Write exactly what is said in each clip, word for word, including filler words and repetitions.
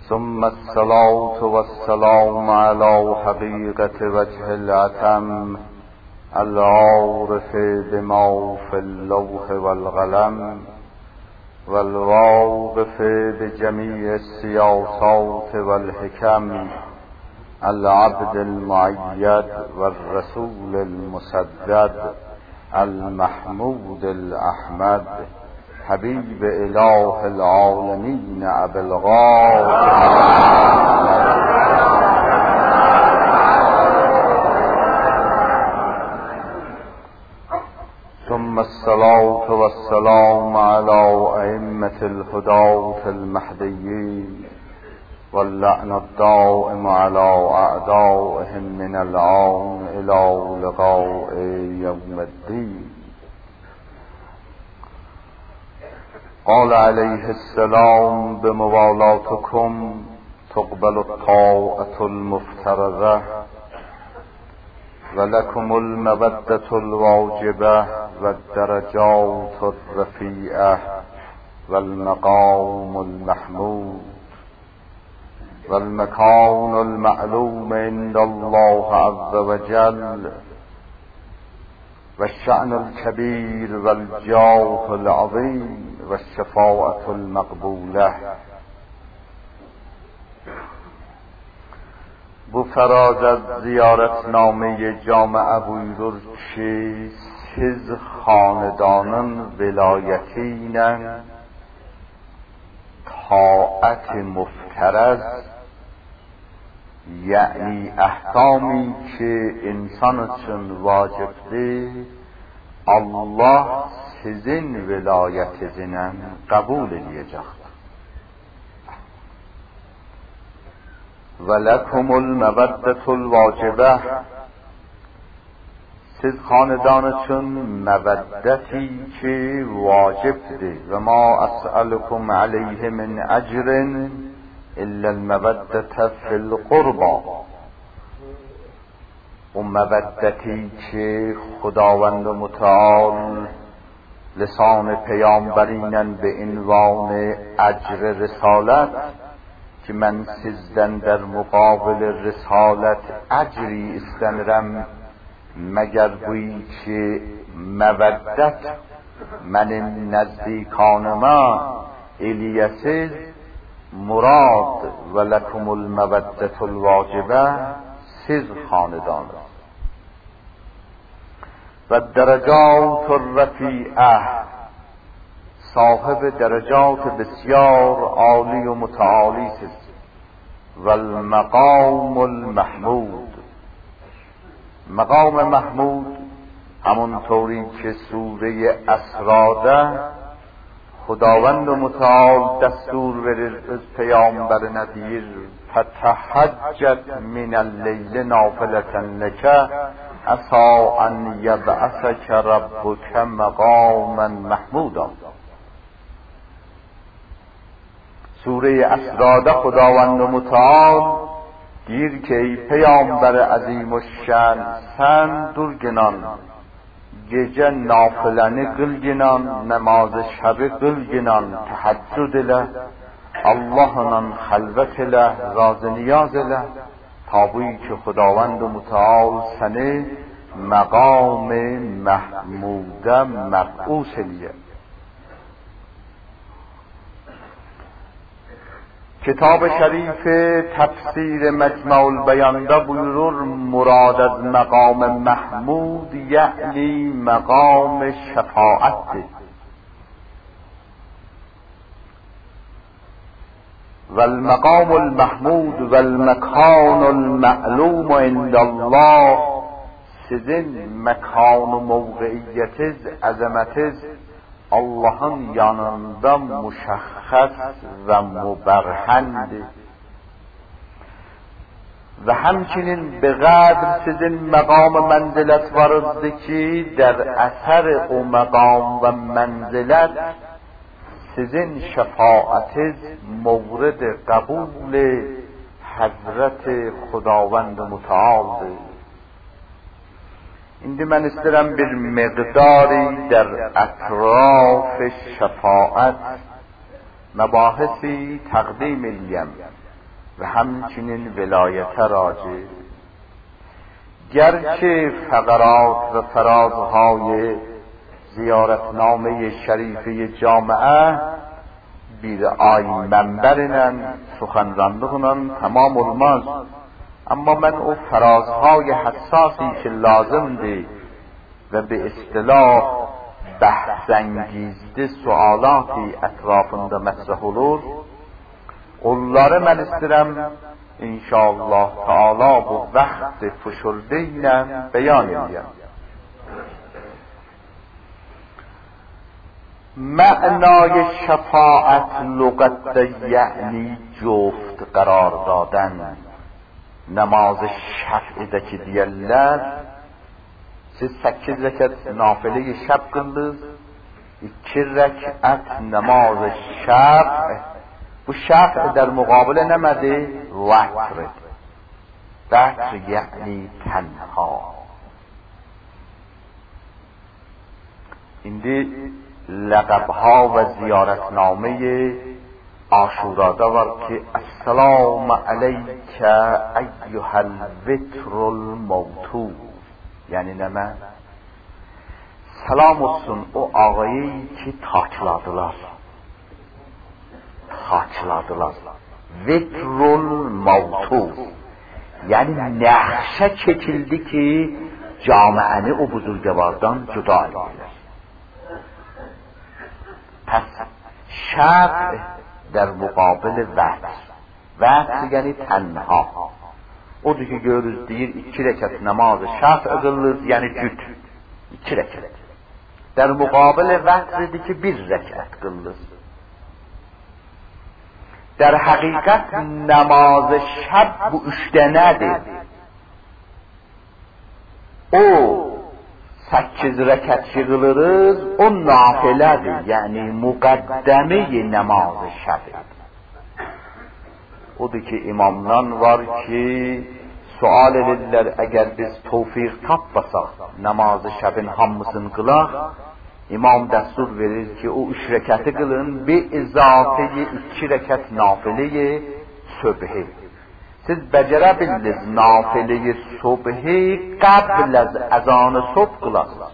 ثم الصلاة والسلام على حقيقة وجه العتم العارف بما في اللوح والقلم والواقف بجميع السياسات والحكم العبد المؤيد والرسول المسدد المحمود الأحمد حبيب إله العالمين أبي القاسم ثم الصلاة والسلام على أئمة الهداة المهديين واللعن الدائم على أعدائهم من الآن إلى لقاء يوم الدين. قال عليه السلام بموالاتكم تقبل الطاعة المفترضة ولكم المودة الواجبة والدرجات الرفيعة والمقام المحمود والمكان المعلوم عند الله عز وجل والشأن الكبير والجاه العظيم والشفاعة المقبولة. bu فراز از ziyaretname جامعه buyurur ki siz xanedanın vilayəti ilə taat muftarız, yəni əhkami ki insan üçün vacibdir, Allah sizin vilayətinizlə qəbul edəcəkdir. Və lekumul məvəddətul vacibə, siz xanedan üçün məvəddəti ki vacibdir. Və ma əsəlukum aleyhi min əcrin illəl məvəddətə fil qurba. O məvəddəti ki Xudavənd mütəal lisan peygamberinlə به عنوان اجر رسالت ki mən sizdən در مقابل رسالت اجری istənirəm مگر بویی ki məvəddət mənim nəzdikانıma eləyəsiz مراد و لکم المودة الواجبه siz خاندانız و درجات الرفیعه صاحب درجات بسیار عالی و متعالی است و المقام المحمود. مقام محمود همونطوری که سوره اسراده خداوند متعال دستور verir از پیامبر ندیر فتحجت من اللیل نافلة لک عسى ان یبعثک ربک مقاما محمودا. سوره اسراده خداوند متعال دیر که ای پیامبر عظیم الشأن sen durginan gece nafileni kılginan namaz şebi kılginan teheccüd ile Allah'la halvet ile razı niyaz ile tabi ki Xudavand متعال seni مقام محموده مبعوث eliye. کتاب شریف تفسیر مجمع البیان'da buyurur مراد از مقام محمود یعنی مقام شفاعت و المقام المحمود و المکان المعلوم عند الله sizin مکان و موقعیتیz عظمتیz Allah'ın yanında müşəxxəs və mübərhəndir. Və həmçinin bəqədr sizin məqam mənzilət varızdır ki, در əsər o məqam və mənzilət sizin şəfaətiz mورد qəbul Həzrət Xudavənd mütəaldır. İndi mən istəyirəm bir miqdari در اطراف شفاعت مباحثی تقدیم eləyəm. و همچنین ولایت راجع. گرچه فقرات و فرازهای زیارتنامه شریفه جامعه بیر آی منبرنن سخنرانی کنن تمام الماز، اما من او فرازهای حساسی که لازم ده و به اصطلاح بحث‌انگیزده سوالاتی اطرافında مطرح olur onları من istedim inşallah Teala bu vakti fışıldı ile beyan edeyim. معنای شفاعت لغت یعنی جفت قرار دادن. نماز şaf'de ki diyorlar siz sekiz rekat nafile şab kıldınız, iki rekat namaz şab. Bu şaf در مقابل نمده وتر. وتر یعنی تنها. indi لقبها و زیارتنامه عاشورادا var ki السلام علیک ایها الوتر الموتور، یعنی نمه selam olsun o ağayı ki taçladılar. Taçladılar. Vitrul mavtur. Yani nehşe çekildi ki camiani o buzurgevardan cüda edilir. Pes şaf در مقابل وتر. وتر یعنی تنها. Odur ki görürüz deyir iki rekat namazı şaf kılınır yani cüt. İki rekat. در مقابل وتر ki bir rekat kılınır. در حقیقت نماز شب bu üçte nedir? O sekiz rekat kılırız, o nafiledir. Yani mukaddeme namaz-ı şab. Odur ki imamdan var ki sual edirlər, eğer biz tevfik tapmasak namaz-ı şabın hamısını kılaq, İmam dəstur verir ki o üç rekatı kılın bir izafeyi iki rekat nafileyi söbhi. Siz becerebildiniz nafileyi söbhi qabl az azan-ı söbh kılasınız.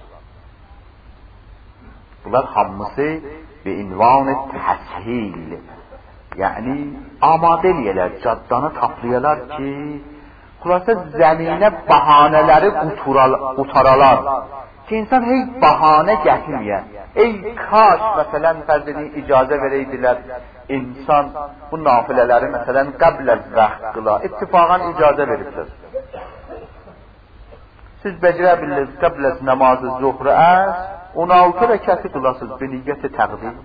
Bunlar hamısı bir ünvan-ı tashil. Yani amadeliyələr, caddanı taplayalar ki xulasa zəminə bahaneleri qutaralar. Ki insan hiç bahane getirmeyen, ey kaş mesela farz edin icazə vereydiler insan bu nafileleri mesela qabl az vaxt qıla, ittifaqan icazə veribdir. Siz becərə bilirsiniz qabl az namazı zuhr az on altı rekatı qılasınız bir niyyət-i təqdim.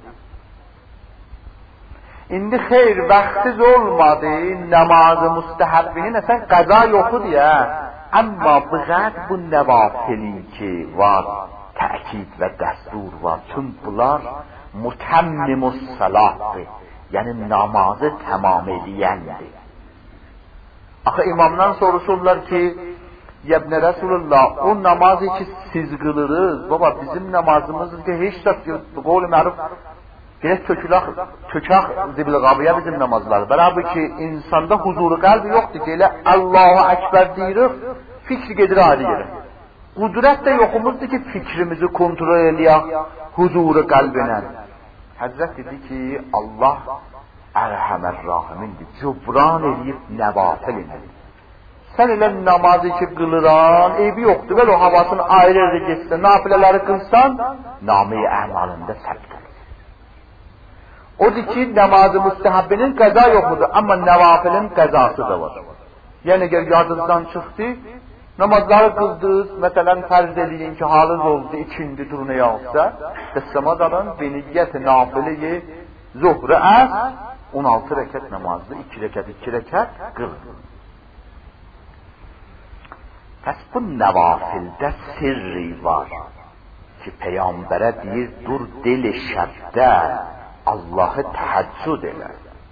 İndi xeyr vaxtiz olmadı, namazı müstəhəbbinin əsən qaza yoxdur ya. Amma bıqat bu nevafili ki var, təkid və dəstur var. Tüm bunlar mutammimus salahdır. Yəni namazı tamam ediyəndir. Axı imamdan soruşurlar ki, Yebne Resulullah, o namazı ki siz qılırız, baba bizim namazımızdır ki heç də qovl-i məruf gerek tökülaq, tökaq zibil qabiyə bizim namazlar. Bərabı ki insanda huzuru qalbi yoxdur ki elə Allahu Ekber deyirik, fikri gedir adi yere. Qudret de yoxumuzdur ki fikrimizi kontrol eləyək huzuru qalbinə. Həzrət dedi ki Allah ərhəmər rahimindir, cübran eləyib nəvafildir. Sən elə namazı ki qılıran, eybi yoxdur, və o havasını ayrı ayrı geçsin, nafilələri qılsan, nami-i əmalında səbdir. Odur ki namazı müstəhəbbinin qəza yoxudur, amma nəvafilin qəzası da var. Yəni əgər yadınızdan çıxdı, namazları qıldınız, məsələn fərz edin ki halınız oldu, ikindi duruna yağsa, qəssəmad alın, beniyyət-i nafileyi zuhr-ı əz, on altı rekat namazlı, iki rekat, iki rekat qılın. Pəs bu nəvafildə sirri var ki, Peyyambərə deyir, dur dil-i şəbdə, Allah'ı tehaccüd eder.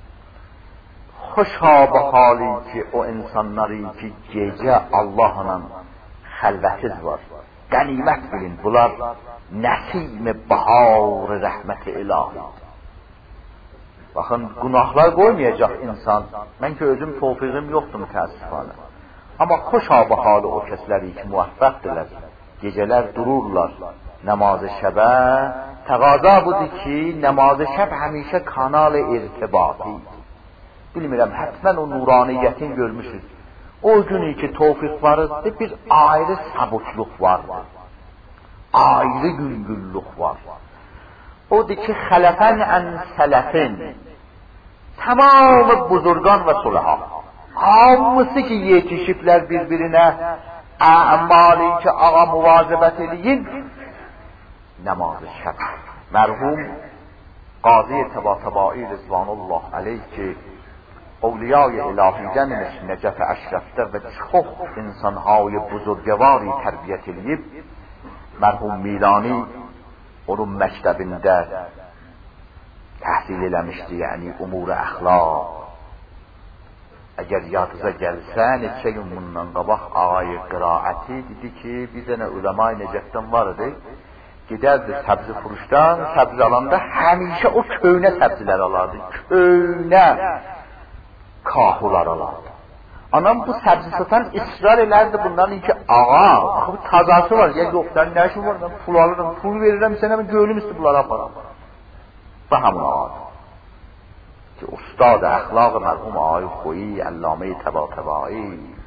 Hoşa bu hali ki o insanları ki gece Allah'la xəlvətiz var. Qənimət bilin, bunlar nəsim-i bahar rəhmət-i ilahi. Baxın, günahlar qoymayacaq insan. Mən ki, özüm tövfiqim yoxdur mütəəssifanə. Amma xoş hava halı o kəsləri ki, muvaffaqdırlar. Gecələr dururlar namazı şəbə. Təqaza budur ki, namazı şəb həmişə kanal irtibati. Bilmirəm, həttmən o nuraniyyətin görmüşüz. O günü ki, tövfiq varıdır, bir ayrı sabutluq vardır. Ayrı güngüllük var. Odur ki, xələfən ən sələfin, tamamı buzurgan və sulaha, hamısı ki, yetişiblər bir-birinə, əmali ki, ağa muvazibət eləyin, namazı şəb. Mərhum Qazi Təbatəbai Rızvanullah aleyh ki, Evliya-i İlahidən Nəcəf Əşrəfdə və çox insanهای buzurgvari tərbiyyət eləyib, mərhum Milani onun məktəbində təhsil eləmişdi, yəni umur-i əxlaq. Əgər yadınıza gəlsə, neçə gün bundan qabaq ağayı qiraəti dedi ki, bir dənə uləma-i Necətdən var idi, gedərdi səbzi furuşdan, səbzi alanda həmişə o köynə səbzilər alardı, köynə kahular alardı. Anam bu səbzi satan ısrar elərdi bundan ki, ağa, baxı tazası var, ya yoxdan nəşi var, mən pul alırım, pul verirəm sənə, mən gönlüm üstü bunlara aparam. Və hamın ağadır. Ki, ustad-ı əxlaq-ı mərhum ağayı xoyi, Əllamə-i Təbatəbai.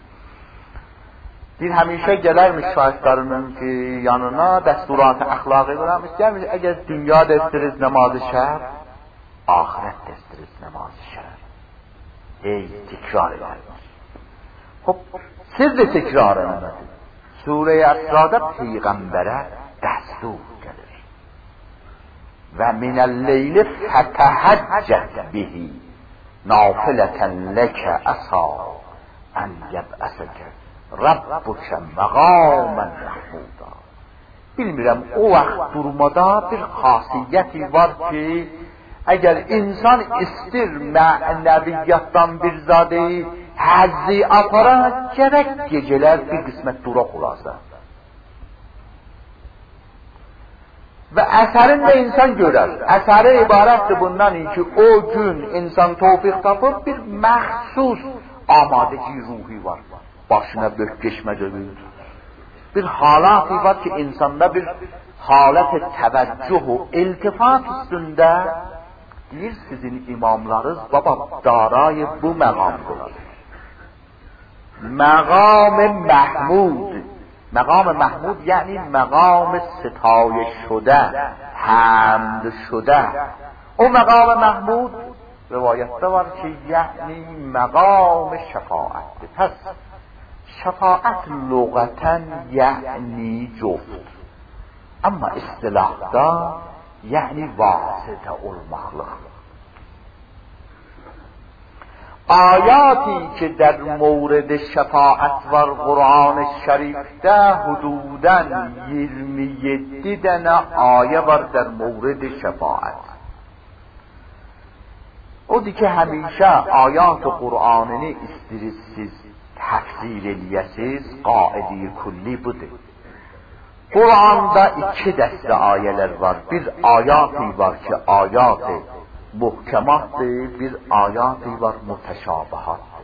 Bir həmişə gələrmiş şahidlərinin ki, yanına dəsturat-ı əxlaqı verəmiş, gəlmiş, əgər dünya da istiriz namazı şər, ahirət da istiriz namazı şər. Ey, tikrar edərmiş. Hop, siz de tekrarını edin. Sure-i Əsra'da Peyğəmbərə dəstur gəlir. Və minəl-leyli fətəhəccət bihi nafilətən ləkə əsa ən yəbəsəkə Rabbukə məqamən məhmuda. Bilmirəm, o vaxt durmada bir xasiyyəti var ki, əgər insan istir mənəviyyatdan bir zadə həzzi apara, gərək gecələr bir qismət duraq olasa. Və əsərin də insan görər. Əsəri ibarətdir bundan ki, o gün insan tövfiq tapıb bir məxsus amadəki ruhi var. Başına bök geçməcədir. Bir halat var ki, insanda bir halət təvəccüh o iltifat üstündə deyir, sizin imamlarınız baba darayı bu məqamdır. مقام محمود. مقام محمود یعنی مقام ستایش شده، حمد شده. او مقام محمود روایت دار که یعنی مقام شفاعت. پس شفاعت لغتا یعنی جفت، اما اصطلاح دا یعنی واسطه المخلوق. آیاتی که در مورد شفاعت و قرآن شریف ده حدوداً یirmi yedi dənə ayə var در مورد شفاعت. odur ki, həmişə ayat Qur'anını istirirsiniz, təfsir eləyəsiz, qaidi kulli budur. Qur'anda iki dəstə ayələr var. Bir ayatı var ki, ayatı muhkematdır, bir ayatı var muteşabihatdır.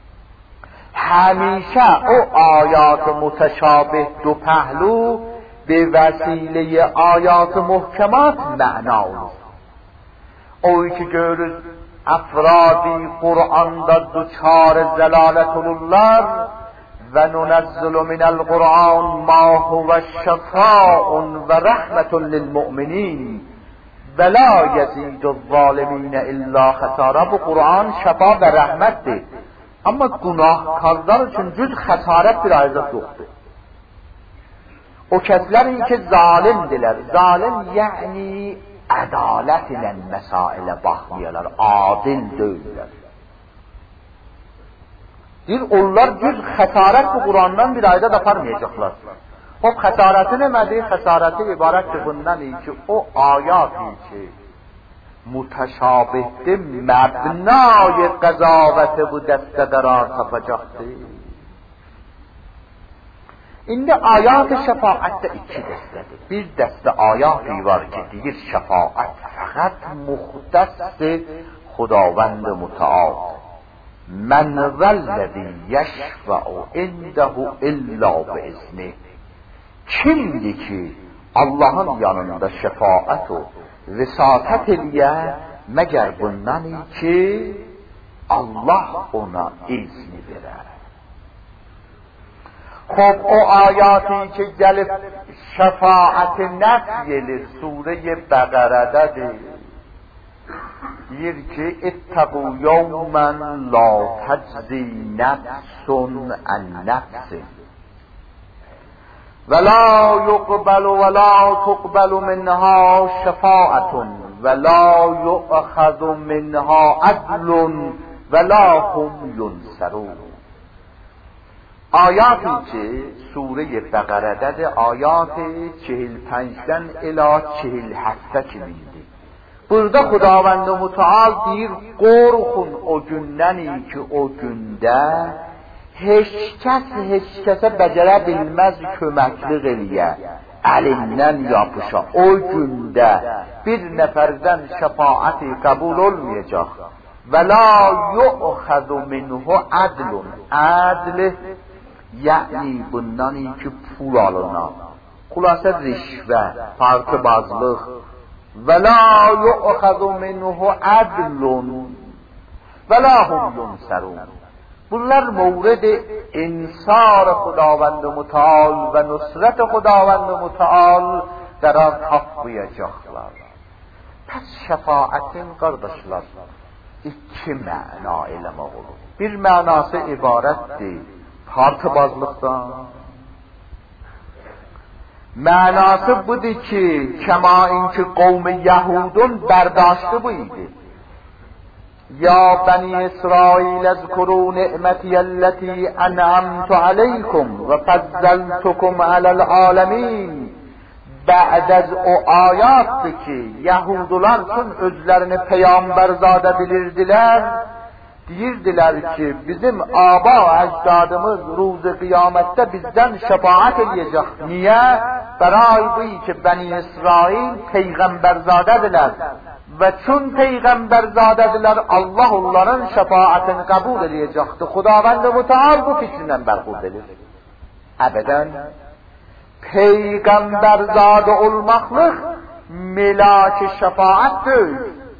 همیشه o ayat متشابه دو پهلو به وسیله آیات محکمات معنا olur. O ki görür افرادی قرآنda دوچار زلالت olurlar ve ننزل من القرآن ما هو شفاء و رحمة للمؤمنین ولا یزید الظالمین الا خسارا. Bu Kur'an şefa ve rahmettir. Ama günahkarlar için cüz xəsarət bir ayzat yoxdur. O kəslərin ki zalimdiler. Zalim yani ədalət ilə məsailə baxmayalar, adil deyirlər. Bir onlar cüz xəsarət bu Kur'an'dan bir ayda aparmayacaqlar. O xəsarəti nəmədir? Xəsarəti ibarətdir bundan ki o ayatı ki متشابه مبنای قضاوت bu دست قرار tapacaqdır. İndi ayat şəfaətdə iki dəstədir. Bir dəstə ayatı var ki, deyir şəfaət fəqət muxtəsdir خداوند متعال من والذی یشفع عنده الا باذنه. kimdir ki Allah'ın yanında şefaat o vəsatət eləyə məgər bundan ki Allah ona izni verər. Xob o ayatı ki gəlib şəfaəti nəfy edir Surə-i Bəqərədədir. Deyir ki ittəqu yawman la təczi nəfsun ən nəfsin ولا يقبل ولا تقبل منها شفاعة ولا يؤخذ منها عدل ولا هم ينصرون. آیاتی که سوره بقره‌ده آیات چهل پنجدن الی چهل هفته که میده. Burada Xudavənd Mütəal deyir, qorxun o gündəni ki o gündə heç kəs heç kəsə bəcərə bilməz köməklik eləyə, əlindən yapışa. O gündə bir nəfərdən şəfaəti qəbul olmayacaq. Və la yu'xəzu minhu adlun. Adl yəni bundan ki pul alınan. Xülasə rişvə, partibazlıq. Və la yu'xəzu minhu adlun və la hum yunsərun. Bunlar mورد انصار خداوند متعال و نصرت خداوند متعال قرار tapmayacaklar. Pəs şəfaətin qardaşlar iki məna eləmək olur. Bir mənası ibarətdir partibazlıqdan. Mənası budur ki kəma inki qavm Yahudun bərdاشtı bu idi. یا بنی اسرائیل اذکروا نعمتی التي انعمت علیکم و فضلتکم علی العالمین. بعد از o ayatdır ki Yahudular üçün özlərini peyğəmbərzadə bilirdilər. Deyirdilər ki bizim aba əcdadımız ruzu qiyamətdə bizdən şəfaət edəcək. Niyə? Bəray bu ki Bəni İsrail peyğəmbərzadədirlər. Və çün peyğəmbərzadədirlər, Allah onların şəfaətini qəbul edəcəkdir. Xudavənd Mütəal bu fikrindən bərxurd edir. Əbədən peyğəmbərzadə olmaqlıq melak-i şəfaətdir.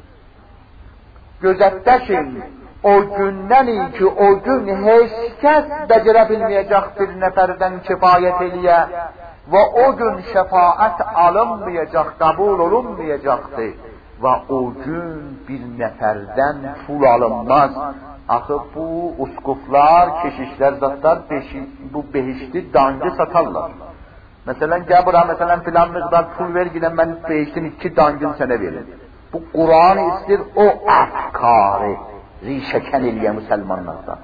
Gözətdəşin o gündən ki o gün heç kəs bəcərə bilməyəcək bir nəfərdən kifayət eləyə və o gün şəfaət alınmayacaq, qəbul olunmayacaqdır. Və o gün bir nəfərdən pul alınmaz. Axı bu uskuflar, keşişlər, zatlar beşi, bu behişti dancı satarlar. Məsələn, gəl bura, məsələn, filan miqdar pul ver, gidən mən behiştin iki dancını sənə verin. Bu Qur'an istir o əfkarı rişəkən eləyə müsəlmanlardan.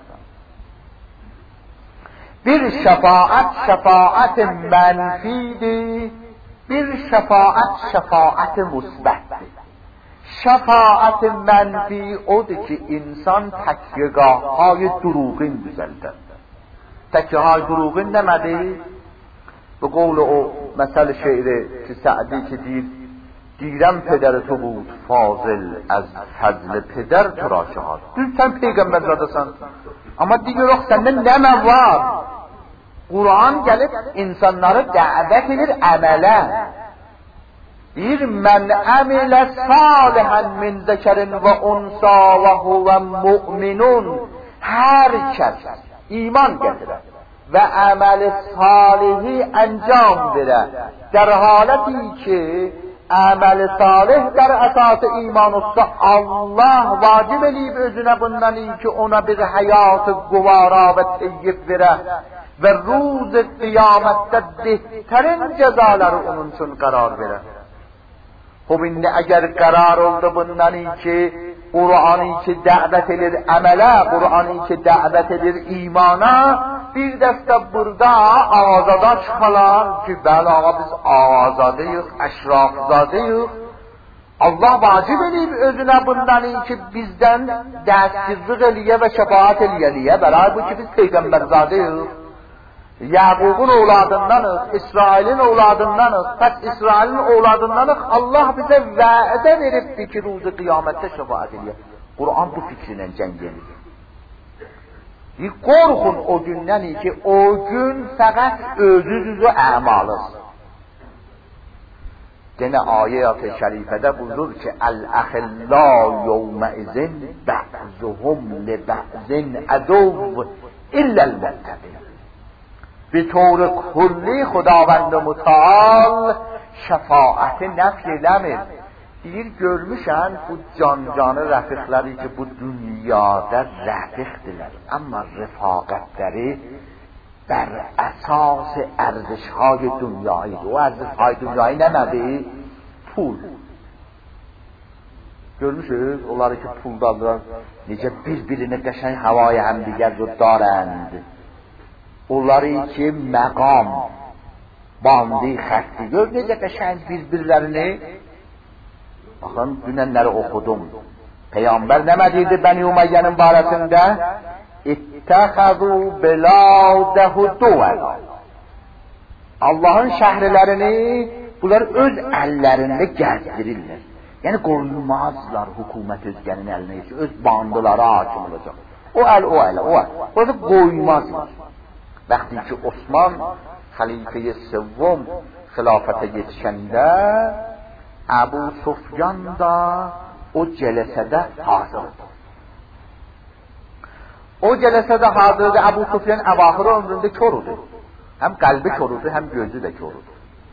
Bir şəfaət, şəfaət mənfidir, bir şəfaət, şəfaət müsbətdir. Şəfaət mənfi odur ki, insan təkyəgahهای دروغین düzəldir. Təkyəgahهای دروغین nəmədir? Bu qovlu o məsəl şeiri ki, Sə'di ki deyir, deyirəm pədər tu بود fazil az fəzl pədər tu را şahad. Düz sən peyğəmbərzadəsən. Amma deyir, yox, səndə nəmə var? Qur'an gəlib insanları dəvət edir əmələ. Bir men amile salihan min zekerin ve unsa ve huve mu'minun. Her kəs iman getirir ve amel salihi encam verir. Der haleti ki amel salih der esası iman olsa Allah vacib eləyib özüne bundan ki ona bir hayatı guvara ve teyyib verir. Ve ruz qiyamette behterin cezaları onun için karar verir. Xub indi əgər qərar oldu bundan ki, Qur'anı ki dəvət edir əmələ, Qur'anı ki dəvət edir imana, bir dəstə burada azada çıxalar ki, bəli ağa biz azadıyıq, əşrafzadıyıq. Allah vacib edib özünə bundan ki bizdən dəstizlik eləyə və şəfaət eləyəliyə, bəli bu ki biz peyğəmbərzadıyıq. Yaqubun oğladındanıq, İsrailin oğladındanıq, pəs İsrailin oğladındanıq, Allah bizə vədə veribdir ki, ruzu qiyamətdə şəfaət eləyək. Qur'an bu fikrinlə cəng edir. Bir qorxun o gündən ki, o gün fəqət özünüzü əmalız. Gene ayet-i şerifede buyurur ki el-ahilla yevmeizin ba'zuhum li ba'zin aduv illa'l-muttaqin. به طور کلی خداوند متعال şəfaəti nəfy eləmir. Deyir, görmüşən bu can-canı rəfiqləri ki, bu dünyada rəfiqdirlər. Amma rəfaqətləri bər əsas ərزش‌های dünyayı. O ərزش‌های dünyayı nədir? Pul. Görmüşsünüz, onları ki puldadırlar, necə bir-birini qəşəng havaya həm digər darənd. Onları ki məqam, bandi, xətti, gör necə qəşəng bir-birlərini. Baxın, dünənləri oxudum. Peyğəmbər nə deyirdi Bəni Uməyyənin barəsində? İttəxəzu belədəhu duvəl. Allahın şəhrilərini bunlar öz əllərində gəzdirirlər. Yəni qoymazlar hökumət özgənin əlinə ki, öz bandılara hakim olacaq. O əl, o əl, o əl. Burada qoymazlar. Vəqti ki Osman xəlifə-i sevvam xilafətə yetişəndə Əbu Sufyan da o cələsədə hazırdı. O cələsədə hazırdı. Əbu Sufyan əvaxırı ömründə kördü. Həm qəlbi kördü, həm gözü də kördü.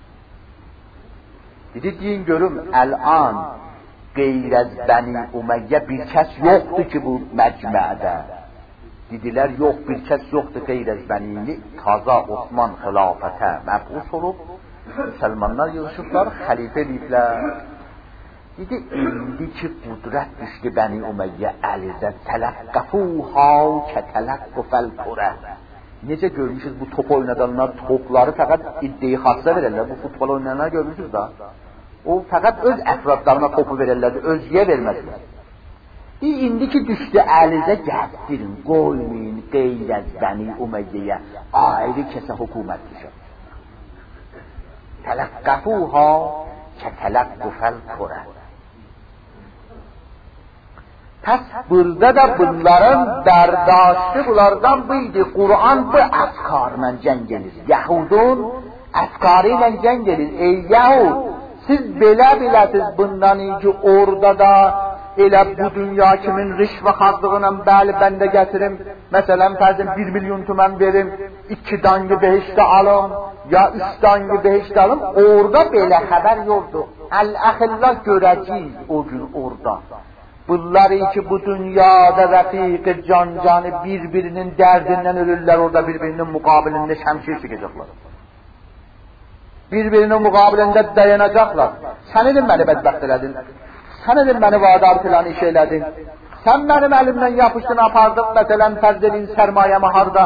Dedi, deyin görüm, əl-an qeyr əz Bəni Umeyyə bir kəs yoxdur ki bu məcmədə. Dedilər, yox, bir kəs yoxdur qeyr əz Bəni. Taza Osman xilafətə məbus olub, müsəlmanlar yığışıblar, xəlifə ediblər. Dedi, indi ki qudrət düşdü Bəni Umeyyə əlidə, tələqqəfuhə kətələqqufəl qurə. Necə görmüşüz bu top oynadanlar, topları fəqət iddiyi xassa verərlər. Bu futbol oynayanlar görmüşüz da. O fəqət öz əfradlarına topu verərlərdi, özgəyə verməzlər. İndi ki düşdü əlinizə gəzdirin, qoymayın qeyr əz Bəni Uməyyəyə ayrı kəsə hökumət düşür. Tələqqəfuhə kətələqqufəl qurə. Pəs burada da bunların bərdاشtı bunlardan buydu. Qur'an bu əfkarla cəng edir. Yahudun əfkarı ilə cəng edir. Ey Yahud, siz belə biləsiz bundan ki orada da elə bu dünya kimin rişvə xadlığına bəli bəndə gətirim. Məsələn, fərzim bir milyon tümən verim, iki dangı behişdə alım, ya üç dangı behişdə alım. Orada belə xəbər yoxdur. Əl-əxillah görəcəyik o gün orada. Bunları ki bu dünyada rəfiq-i can-canı bir-birinin dərdindən ölürlər, orada bir-birinin müqabilində şəmşir çıkacaqlar. Bir-birinin müqabilində dayanacaqlar. Sən edin məni bədbəxt elədin. Sən edin məni vadar filan iş elədin. Sən mənim əlimdən yapışdın, apardın, məsələn, fərz edin sərmayəmi harda.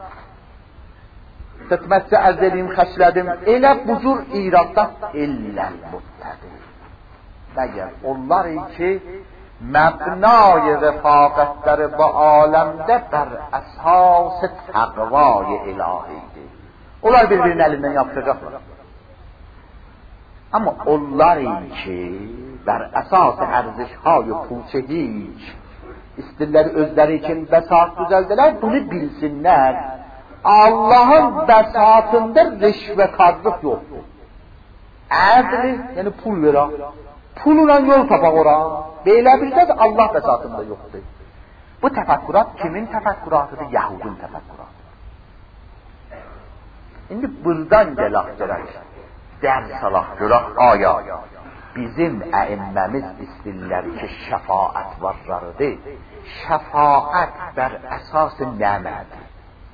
Xidmətcə ərz edeyim, xəşlədim. Elə bu cür iradda illəl muttəqin. Məgər onlar ki məbnای rəfaqətləri bu aləmdə bər əsas təqvay ilahidir. Onlar bir-birinin əlindən yapışacaqlar. Amma onlar ki bər əsas ərzişهای pulçə hiç istirlər özləri için bəsat düzəldilər, bunu bilsinlər. Allahın bəsatında rişvəkarlıq yoxdur. Ədli, yəni pul verə. Pulla yol tapaq ora. Belə bir də Allah bəsatında yoxdur. Bu təfəkkürat kimin təfəkküratıdır? Yahudun təfəkküratıdır. İndi buradan gələk görək. Dərs alaq görək aya. Bizim əimməmiz istillər ki şəfaət varlarıdır. Şəfaət bər əsas-ı nəmədir.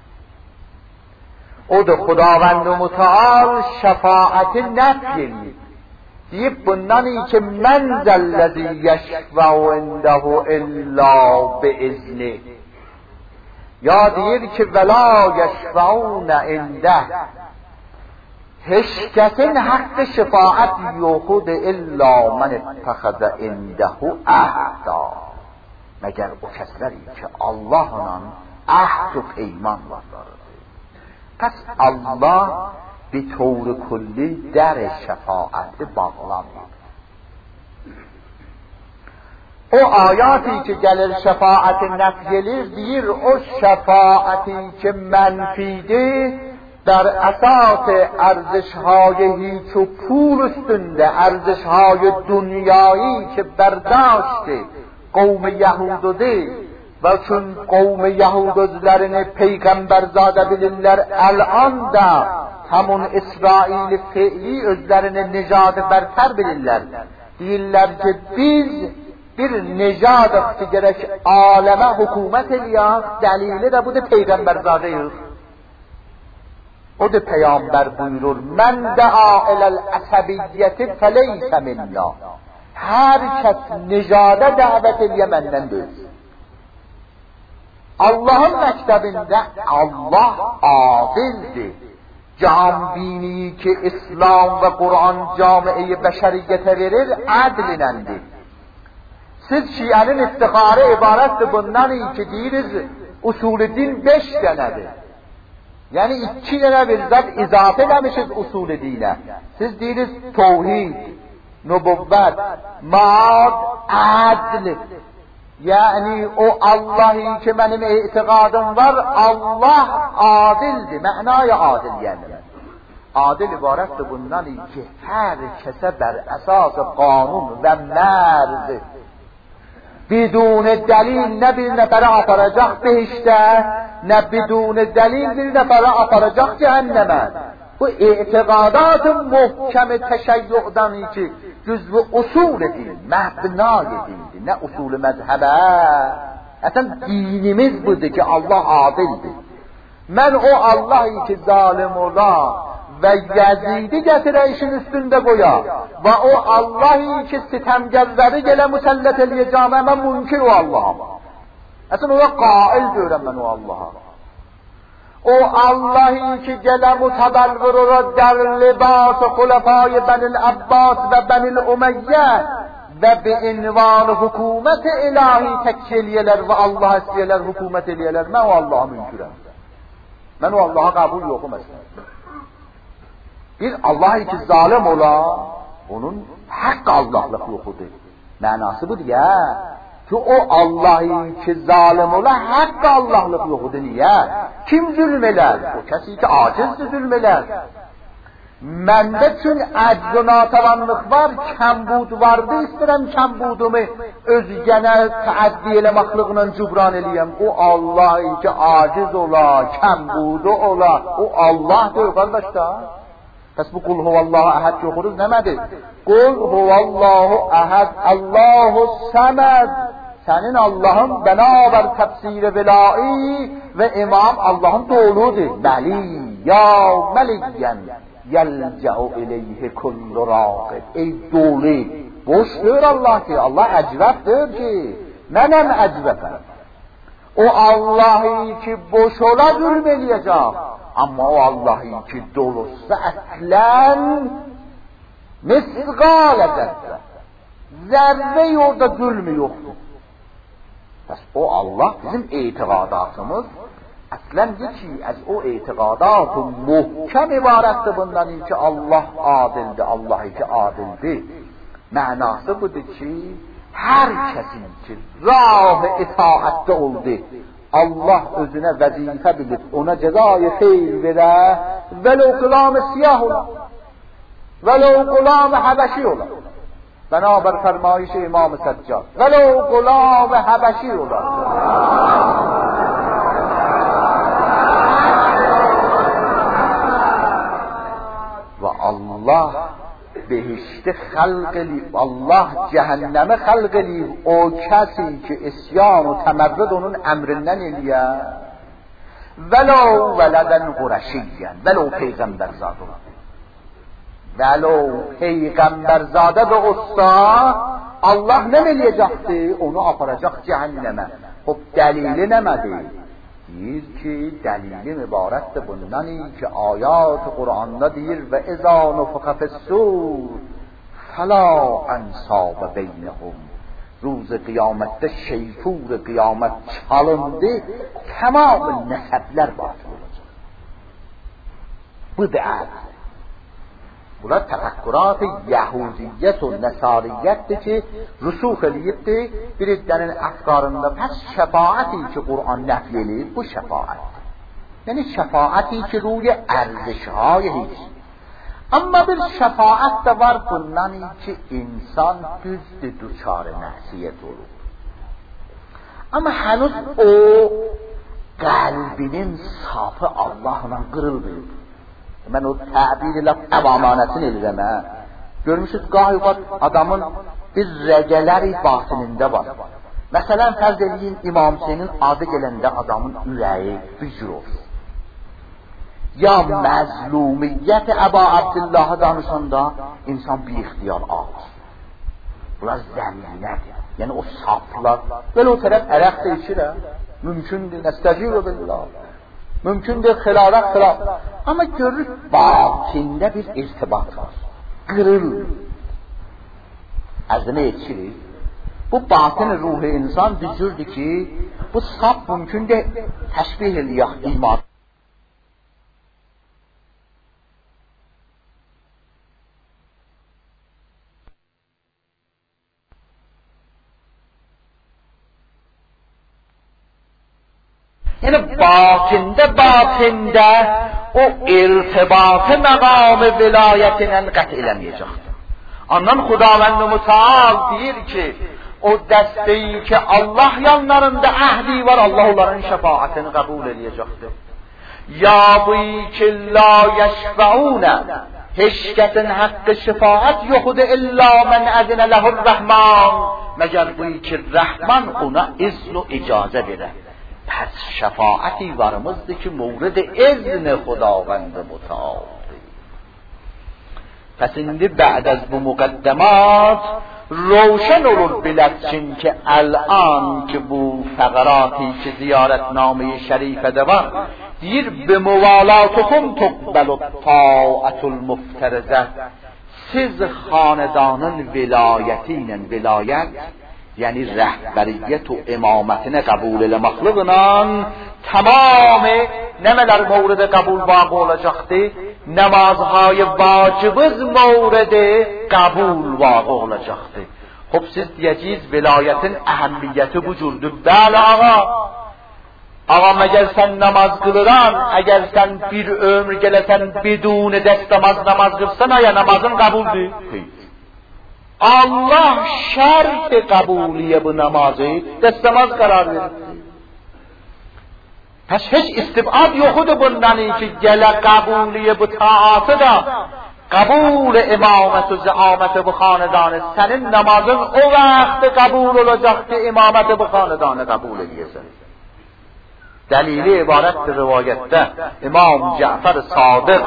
O da Xudavənd-i Müteal şəfaəti nəfyeliyir. Deyib bundan iyi ki mən zəlləzi yəşvəu indəhu illa biizni. Ya deyir ki vəla yəşvəunə indah. Heç kəsin haqqı şəfaət yoxudur illa mən ittəxəzə indəhu əhdə. Məgər o kəsləri ki Allahla əhd و peyman varlarıdır. Pəs Allah bir طور کلی در شفاعت باقلام. o ayati ki gelir şefaati nefyelir deyir, o şefaati ki menfidir در اساس ارزش‌های هیچ و پول üstünde ارزش‌های دنیایی که برداشته قوم Yahudidir ve çün قوم Yahudilerini peygamberzade bilirler. El'an da hamun İsrail fiili özlerini necadı berter bilirler. Deyirler ki biz bir necadık ki gerek aleme hükümet eliyaz, delili de bu da peygamberzadeyiz. O da peygamber buyurur, men da'a ilel asabiyyeti feleyse minna. Her kes necade davet ediye mendendir. Allah'ın mektebinde Allah adildir. Cambini ki İslam ve Kur'an camiye beşeriyete verir, adlinendir. Siz Şia'nın iftiharı ibarettir bundan ki diriz, usulü din beş tanedir. Yani iki tane bizzat izafe eləmişiz usulü dine. Siz diriz tevhid, nübüvvet, maad, adl. Yani o Allah'ı ki benim itikadım var, Allah adildir. Ma'naya adil yani. Adil ibarettir bundan ki her kese ber esas kanun ve merz بدون دلیل نه bir nefere aparacak behişte, ne بدون دلیل bir nefere aparacak cehenneme. Bu itikadatın muhkem teşeyyu'dan ki cüzv-i usul din, mebna dindir, ne usul mezhebe. Zaten dinimiz budur ki Allah adildir. Ben o Allah'ı ki zalim ola ve Yazid'i getire işin üstünde koya ve o Allah'ı ki sitemgezleri gele musellet eleyeceğim, ben münkir o Allah'a. Aslında o kail diyorum ben o Allah'a. O Allah'ı ki gele mutebelvir o der libas-ı hulefâ-i Benil Abbas ve Benil Umeyye ve bi invan hükümet ilahi tekkeliyeler ve Allah isteyeler, hükümet eliyeler. Ben o Allah'a münkirem. Ben o Allah'a kabul yokum aslında. Bir Allah'ı ki zalim ola, onun hakkı Allah'lık yokudur. Manası budur ya. Ki o Allah'ı ki zalim ola, hakkı Allah'lık yokudur. Niye? Kim zulmeler? O kesi ki acizdir zulmeler. Mende çün acz-ı natavanlık var, kembud vardı, isterim kembudumu özgene taaddi elemekliğine cübran eleyem. O Allah'ı ki aciz ola, kembudu ola, o Allah'dır kardeşler. Pes bu kul huvallahu ahad yokuruz nemedi? Kul huvallahu ahad, Allahu samed. Senin Allah'ın beraber tefsir-i velâi ve imam Allah'ın doğuludur. Beli ya meliyyen yelce'u ileyhi kullu râgib. Ey doğulu, boş diyor Allah ki, Allah ecreptir ki, menem ecrepem. O Allah'ı ki boş ola zulmeleyecek. Ama o Allah'ı ki dolusu aslen misgal ederse, zerre orada zulmü yoktur. Bas o Allah bizim itikadatımız aslen ki az o itikadatı muhkem ibarettir bundan ki Allah adildir, Allah'ı ki adildir. Manası budur ki her kesin ki rah-ı itaatte oldu. Allah özüne vazife bilip ona cezayı hayır vere, velev gulam-ı siyah ola, velev gulam-ı habeşi ola. Beraber fermayış İmam-ı Seccar, velev gulam-ı habeşi ola. Ve Allah behişti halq elib, Allah cehenneme halq elib o kesi ki isyan و temerrüd onun emrinden eliye. Velo veleden Qurşiyyen, velo peygamberzade olan. Velo peygamberzade de olsa Allah ne meleyecekti? Onu aparacak cehenneme. Hop delili nemedi. Deyir ki delili mübarektir bundan ki ayat-ı Kur'an'da deyir ve ezâ nufixa fis-sûr felâ ensâbe beynehum. Ruz kıyamette şeyfur kıyamet çalındı, tamam nesepler batıl olacak. Bu da Bunlar təfəkkürat Yahudiyyət və Nəsariyyətdir ki, rüsux eləyibdir bir iddənin əfqarında. Pəs şəfaəti ki, Qur'an nəfl eləyib, bu şəfaətdir. Yəni şəfaəti ki, ruy ərzişهای hiç. Amma bir şəfaət də var bundan ki, insan düzdür duçar məsiyyət olur. Amma hənuz o qəlbinin safı Allahla qırılmıyor. Mən o təbir ilə əvamanətin elirəm, hə. Görmüşsünüz, qahiqat adamın bir rəgələri batinində var. Məsələn, fərz edin, İmam Hüseynin adı gələndə adamın ürəyi bir cür olsun. Ya məzlumiyyət Əba Abdillah'a danışanda insan bir ixtiyar ağır. Bunlar zəminədir. Yəni o saflar. Belə o tərəf ərəq də içir, hə. Mümkündür, nəstəcir billah. Mümkündür, xilaraq xilaf. Amma görür, batində bir irtibat var. Qırıl. Əzmə yetişirik. Bu batın ruhu insan düzürdür ki, bu saf mümkündür təşbih eləyək iman. Yəni batində, batində o irtibatı məqam vilayətinə qət eləməyəcəkdir. Ondan Xudavənd Mütəal deyir ki, o dəstəyi ki Allah yanlarında əhdi var, Allah onların şəfaətini qəbul edəcəkdir. Ya bu ki la yəşfəunə, heç kəsin haqqı şəfaət yoxudur illa mən əzinə ləhur rəhman, məgər bu ki rəhman ona izn و icazə verər. پس شفاعتی varımızdır ki مورد اذن خداوند متعال. پس indi بعد از bu مقدمات روشن olur biləçin ki الان که bu فقراتی که زیارتنامه شریفه var deyir به موالاتكم تقبل الطاعة المفترضه. siz xanedanın vilayətiylə vilayət yəni rəhbəriyyət و imamətini qəbul eləməklə tamam nəmələr mövridə qəbul vaqe olacaqdır? Namazهای vacibız mövridə qəbul vaqe olacaqdır. Xub siz deyəcəyiz vilayətin əhəmmiyyəti bu cürdür. Bəli ağa, ağa məgər sən namaz qılıran, əgər sən bir ömür gələsən bidun dəstəmaz namaz qılsan, aya namazın qəbuldur. Allah şart qabuliye bu namazı dəstəmaz qərar verir. Pəs heç istibad yoxudur bundan ki gələ qabuliye bu taatı da qəbul imamət و zəamət bu xanedanı sənin namazın o vaxt qəbul olacaq ki imamət bu xanedanı qəbul edəsən. Dəlili ibarətdir rivayətdə İmam Cəfər Sadiq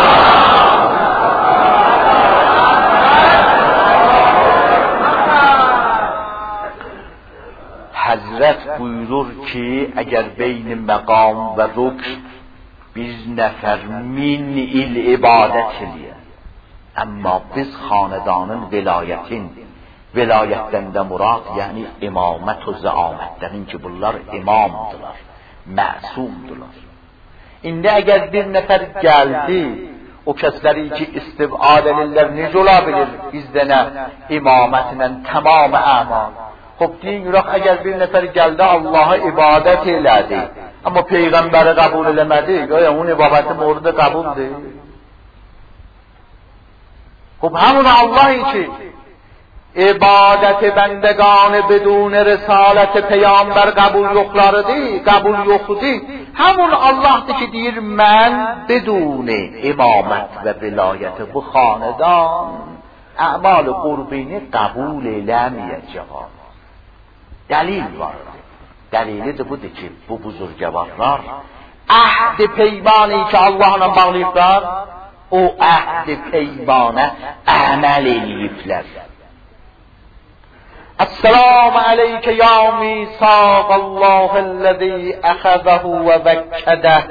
Həzrət buyurur ki, əgər beyn məqam və rukn bir nəfər min il ibadət eləyə, amma biz xanedanın vilayətin, vilayətdən də murad, yəni imamət و zəamətlərin ki, bunlar imamdırlar, məsumdırlar. İndi əgər bir nəfər gəldi, o kəsləri ki, istibad edirlər, necə ola bilir bizdənə imamətlə tamam əmal. Xub deyin, yox, əgər bir nəfər gəldi, Allaha ibadət elədi, amma Peyğəmbəri qəbul eləmədi, yox, onun ibabəti mövridə qəbuldur. Xub həmin Allah ki, ibadət bəndəgan بدون رسالت Peyğəmbər qəbul yoxlarıdır, qəbul yoxudur. Həmin Allahdır ki, deyir, mən بدون imamət və vilayət bu xanedan əmal qurbini qəbul eləməyəcəm. Dəlil var. Dəlili də budur ki, bu buzurgəvarlar əhd peymani ki Allahla bağlayıblar, o əhd peymana əməl eləyiblər. Esselamu aleykə ya misaq Allahəl-ləzi əxəzəhu və vəkkədəh.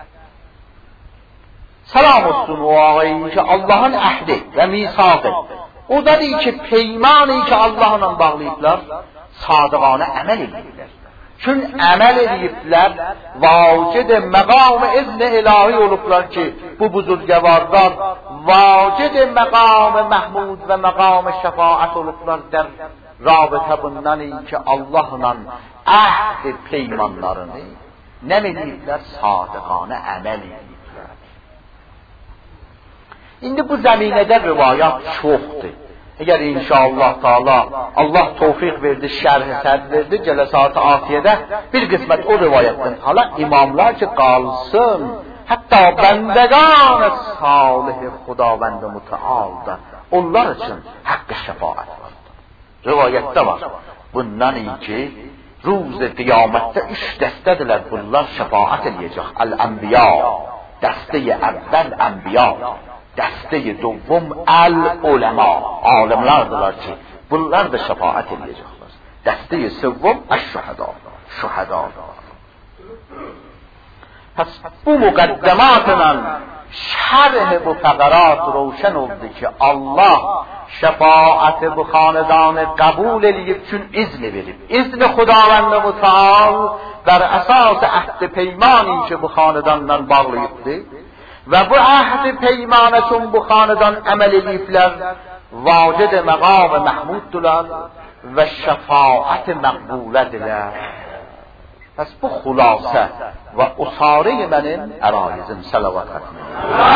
Salam olsun o ağayı ki Allahın əhdi və misaqı. O da deyir ki peymani ki Allahla bağlayıblar, sadıqanə əməl edirlər. Çün əməl ediblər, vacid məqam izn ilahi olublar ki, bu buzurgəvarlar vacid məqam Mahmud və məqam şəfaət olublar der rabitə bundan ki, Allahla əhd peymanlarını nə ediblər? Sadiqanə əməl ediblər. İndi bu zəminədə rivayət çoxdur. Əgər inşallah Taala Allah tövfiq verdi, şərh sərd verdi, cələsat-ı atiyədə bir qismət o rivayətdən hala imamlar ki qalsın, hətta bəndəgan salih Xudavənd mütəal da onlar üçün haqqı şəfaət var. Rivayətdə var. Bundan ki روز قیامت üç dəstədirlər bunlar şəfaət eləyəcək. Əl-Ənbiya, dəstə əvvəl Ənbiya, dəstə dovom Əl-Uləma, alimlərdilər ki, bunlar da şəfaət eləyəcəklər. Dəstə səvvəm Əş-Şühəda, şühədadır. Pəs bu müqəddəmatla şərh bu fəqərat روشن oldu ki, Allah şəfaət bu xanədanı qəbul eləyib üçün izn verib. İzn Xudavənd mütəal bər əsas əhd peymani ki bu xanədandan bağlayıbdır və bu əhd peymanə üçün bu xanədan əməl eləyiblər, vacid məqam Mahmuddular və şəfaət məqbulədilər. Pəs bu xülasə və usarı mənim ərayizim səlavat xətmə.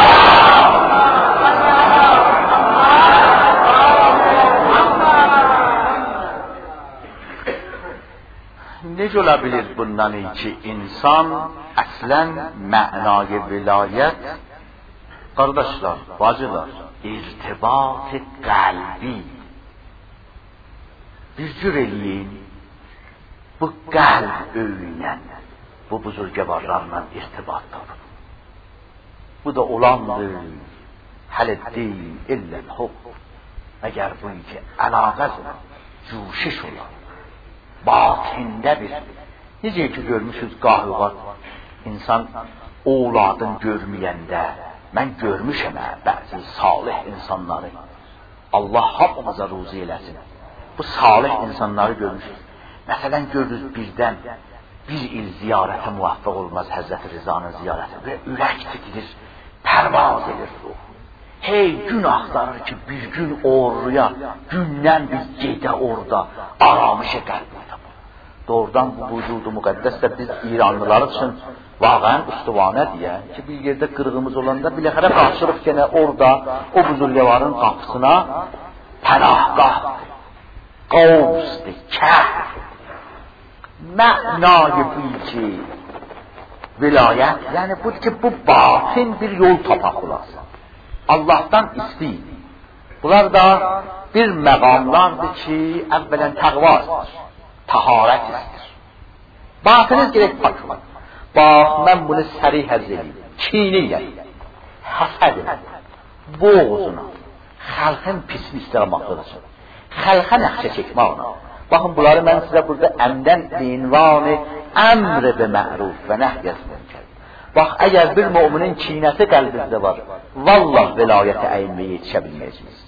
Necə ola bilir bundan ki, insan əslən mənayı vilayət, qardaşlar, bacılar, irtibat qəlbi. Bir cür eləyin, bu qəlb öyünlə, bu buzurgəvarlarla irtibat tapın. Bu da olandır, hələ deyil, illən hub. Əgər bu iki əlaqəz olan, cuşiş olan, batində bir, necə ki görmüşüz qahıqat, insan oğladın görməyəndə, mən görmüşəm ə, bəzi salih insanları, Allah hamımıza ruzi eləsin, bu salih insanları görmüşüz. Məsələn görürüz birdən, bir il ziyarətə muvaffaq olmaz Həzrəti Rizanın ziyarəti və ürək titirir, pərvaz edir ruh. Hey gün axtarır ki bir gün oraya, gündən bir gedə orada, aramışı qəlbə. Doğrudan bu vücudu müqəddəs də biz İranlılar üçün vaqən üstüvanə deyə ki bir yerdə qırğımız olanda biləxərə qaçırıq gene orada o buzurgəvarın qapısına pənahqahdır, qavsdır, kəhdir. Mənayı bu ki vilayət, yəni bu ki bu batin bir yol tapaq olasın. Allah'tan istəyir. Bunlar da bir məqamlardır ki əvvələn təqvadır, taharət istir. Batınız gerek pak var. Bax, mən bunu sərih həzr edeyim, çiyniyəm, həsəd edəm, boğuzuna, xəlqin pisini istiramaklıdır. Xəlqə nəxşə çəkməklə. Baxın, bunları mən sizə burada əmdən dinvanı əmr-i be məruf və nəhyəz münkər. Bax, əgər bir müminin çiynəsi qəlbinizdə var, vallah vilayətə əyinməyə yetişə bilməyəcəksiniz.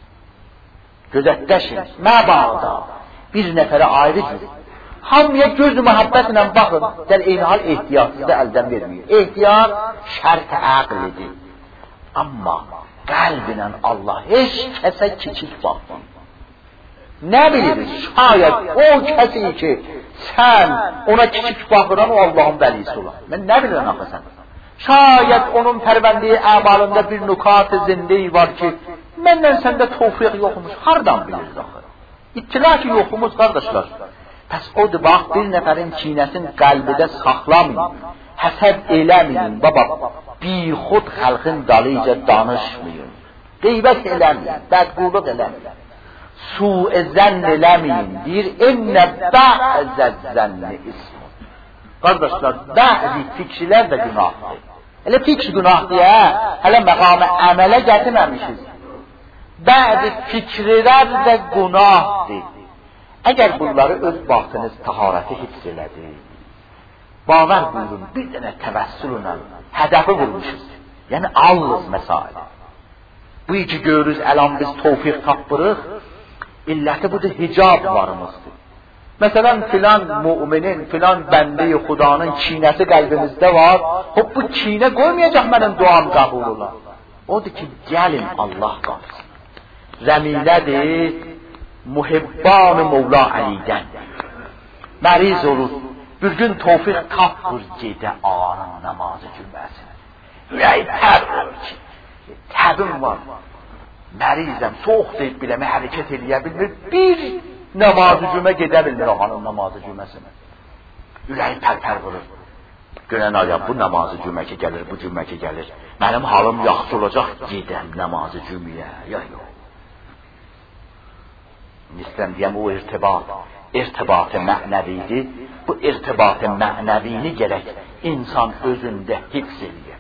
Gözətləşin, məbada bir nəfərə ayrı cür. Hamıya göz mühəbbətlə baxın, gəl eyni hal ehtiyatsız da əldən verməyin. Ehtiyat şərt-i əqlidir. Amma qəlbinə Allah heç kəsə kiçik baxmır. Nə bilirik? Şayət o kəsi ki, sən ona kiçik baxıran o Allahın vəlisi olar. Mən nə bilirəm axı sən? Şayət onun pərvəndiyi əmalında bir nükat-ı zindeyi var ki, məndən səndə tövfiq yoxmuş. Hardan biliriz axı? İttila ki yoxumuz qardaşlar. Pəs odur, bax, bir nəfərin çiynəsin qəlbidə saxlamayın, həsəd eləməyin, baba, bixud xalqın dalıca danışmayın, qeybət eləməyin, bədqulluq eləməyin, su-i zənn eləməyin, deyir, ennə bə'zəz zənni ismi. Qardaşlar, bə'zi fikrilər də günahdır. Elə fikr günahdır ya, hələ məqamı əmələ gətirməmişiz. Bəzi fikrlər də günahdır. Əgər bunları öz vaxtınız taharəti hifz elədi, bağlar buyurun, bir dənə təvəssülünə hədəfi vurmuşuz. Yəni, allız məsailə. Bu iki görürüz, əlan biz tövfiq tapırıq, illəti budur, hicab varımızdır. Mesela filan müminin, filan bende Xudanın kinəsi qəlbimizdə var. Hop bu kinə qoymayacaq mənim duam qəbul ola. Odur ki, gəlin Allah qapısın. Zəminədir, muhibban-ı Mevla Əlidən. Məriz olur, bir gün tevfik tapır gedə ağanın namazı cümləsinə. Ürəyi tər olur ki, təbim var. Mərizəm, soğuk deyib biləmə hərəkət eləyə bilmir. Bir namazı cümə gedə bilmir ağanın namazı cüməsinə. Ürəyi pər-pər vurur. Görən ayam, bu namazı cümə ki gəlir, bu cümə ki gəlir. Mənim halım yaxşı olacaq, gedəm namazı cümləyə. Ya yox. İstəyəm deyəm, o irtibat, irtibat-ı mənəvidir. Bu irtibat-ı mənəvini gərək insan özündə hifz edir.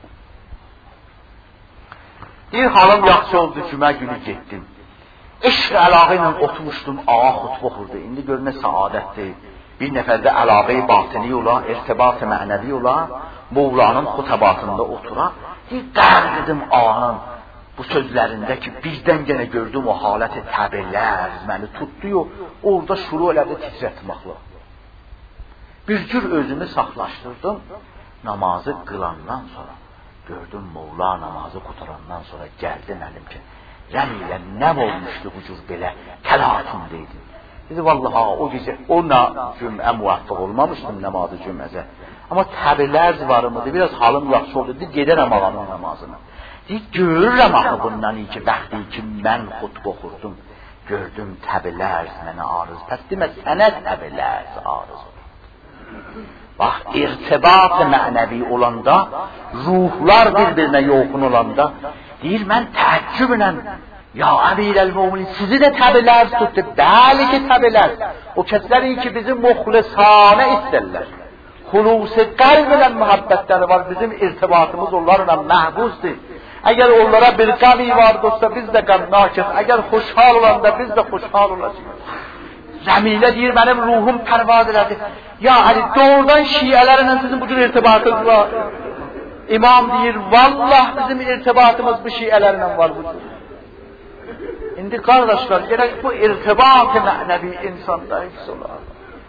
Bir halım yaxşı oldu, cümə günü getdim. Eşq əlaqə ilə oturmuşdum, ağa xutbə oxurdu. İndi görünə saadətdir. Bir nəfərdə əlaqə-i batini ola, irtibat-ı mənəvi ola, Mevlanın xutabatında otura. Bir qərq edim ağanın bu sözlərində ki, birdən gənə gördüm o haləti təbirlər məni tutdu, yo, orada şuru elədi titrətməklə. Bir cür özümü saxlaşdırdım, namazı qılandan sonra. Gördüm Mevla namazı qutarandan sonra gəldi mənim ki, rəm ilə nəm olmuşdu bu cür belə təlatümdeydi. Dedi, vallaha o gecə o cümə müvəffəq olmamışdım namazı cüməzə. Amma təbirlər varımıdır, biraz halım yaxşı oldu, dedi, gedərəm ağanın namazına. Dedi, görürəm axı bundan iyi ki, bəxti ki, mən xutbə oxurdum, gördüm təbirlər mənə arız. Pəs demə, sənə təbirlər arız olur. Bax, irtibat-ı mənəvi olanda, ruhlar bir-birinə yoxun olanda, deyir, mən təəccüblə, ya əmir-əl-müminin, sizi də təbirlər tutdu, bəli ki, təbirlər. O kəsləri ki, bizi muxlisanə istərlər. Xulusi qəlb ilə mühabbətləri var, bizim irtibatımız onlarla məhbuzdur. Əgər onlara bir qəmi vardırsa, biz də qəmnakız. Əgər xoşhal olanda, biz də xoşhal olacaq. Zəminə deyir, mənim ruhum pərvaz elədi. Ya, hani doğrudan şiələrlə sizin bu cür irtibatınız var. İmam deyir, vallah bizim irtibatımız bu şiələrlə var bu cür. İndi qardaşlar, gerek bu irtibat-ı mənəvi insanda hifz olar.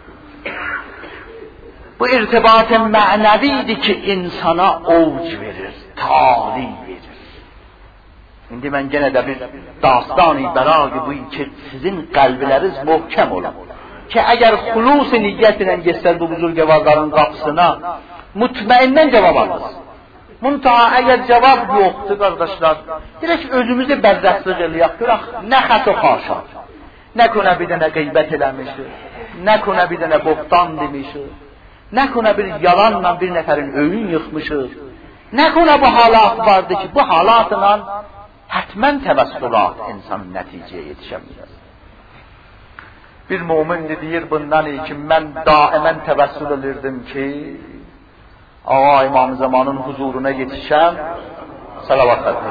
Bu irtibat-ı mənəvidir ki, insana ovc verir, tali verir. İndi mən genə də bir dastan-ı bəraqı bu ki, sizin qəlbləriniz möhkəm olar. Ki, əgər xulus-i niyyət ilə geçsəz bu buzurgevarların qapısına, mutmaindən cavab alırız. Muntaha, əgər cavab yoxdur, qardaşlar, dirək özümüzü bəzzəqsıq eləyək, görək, nə xəto xaşa, nə konə bir dənə qeybət eləmişik, nə konə bir dənə boxtan demişik, nə konə bir yalanla bir nəfərin öyün yıxmışıq, nə konə bu halat vardı ki, bu halatla hətmən təvəssülat insanın nəticəyə yetişəməyir. Bir mümin deyir bundan iyi ki, mən daimən təvəssül edirdim ki, Ağa İmam Zamanın huzuruna yetişəm, salavat xətmə.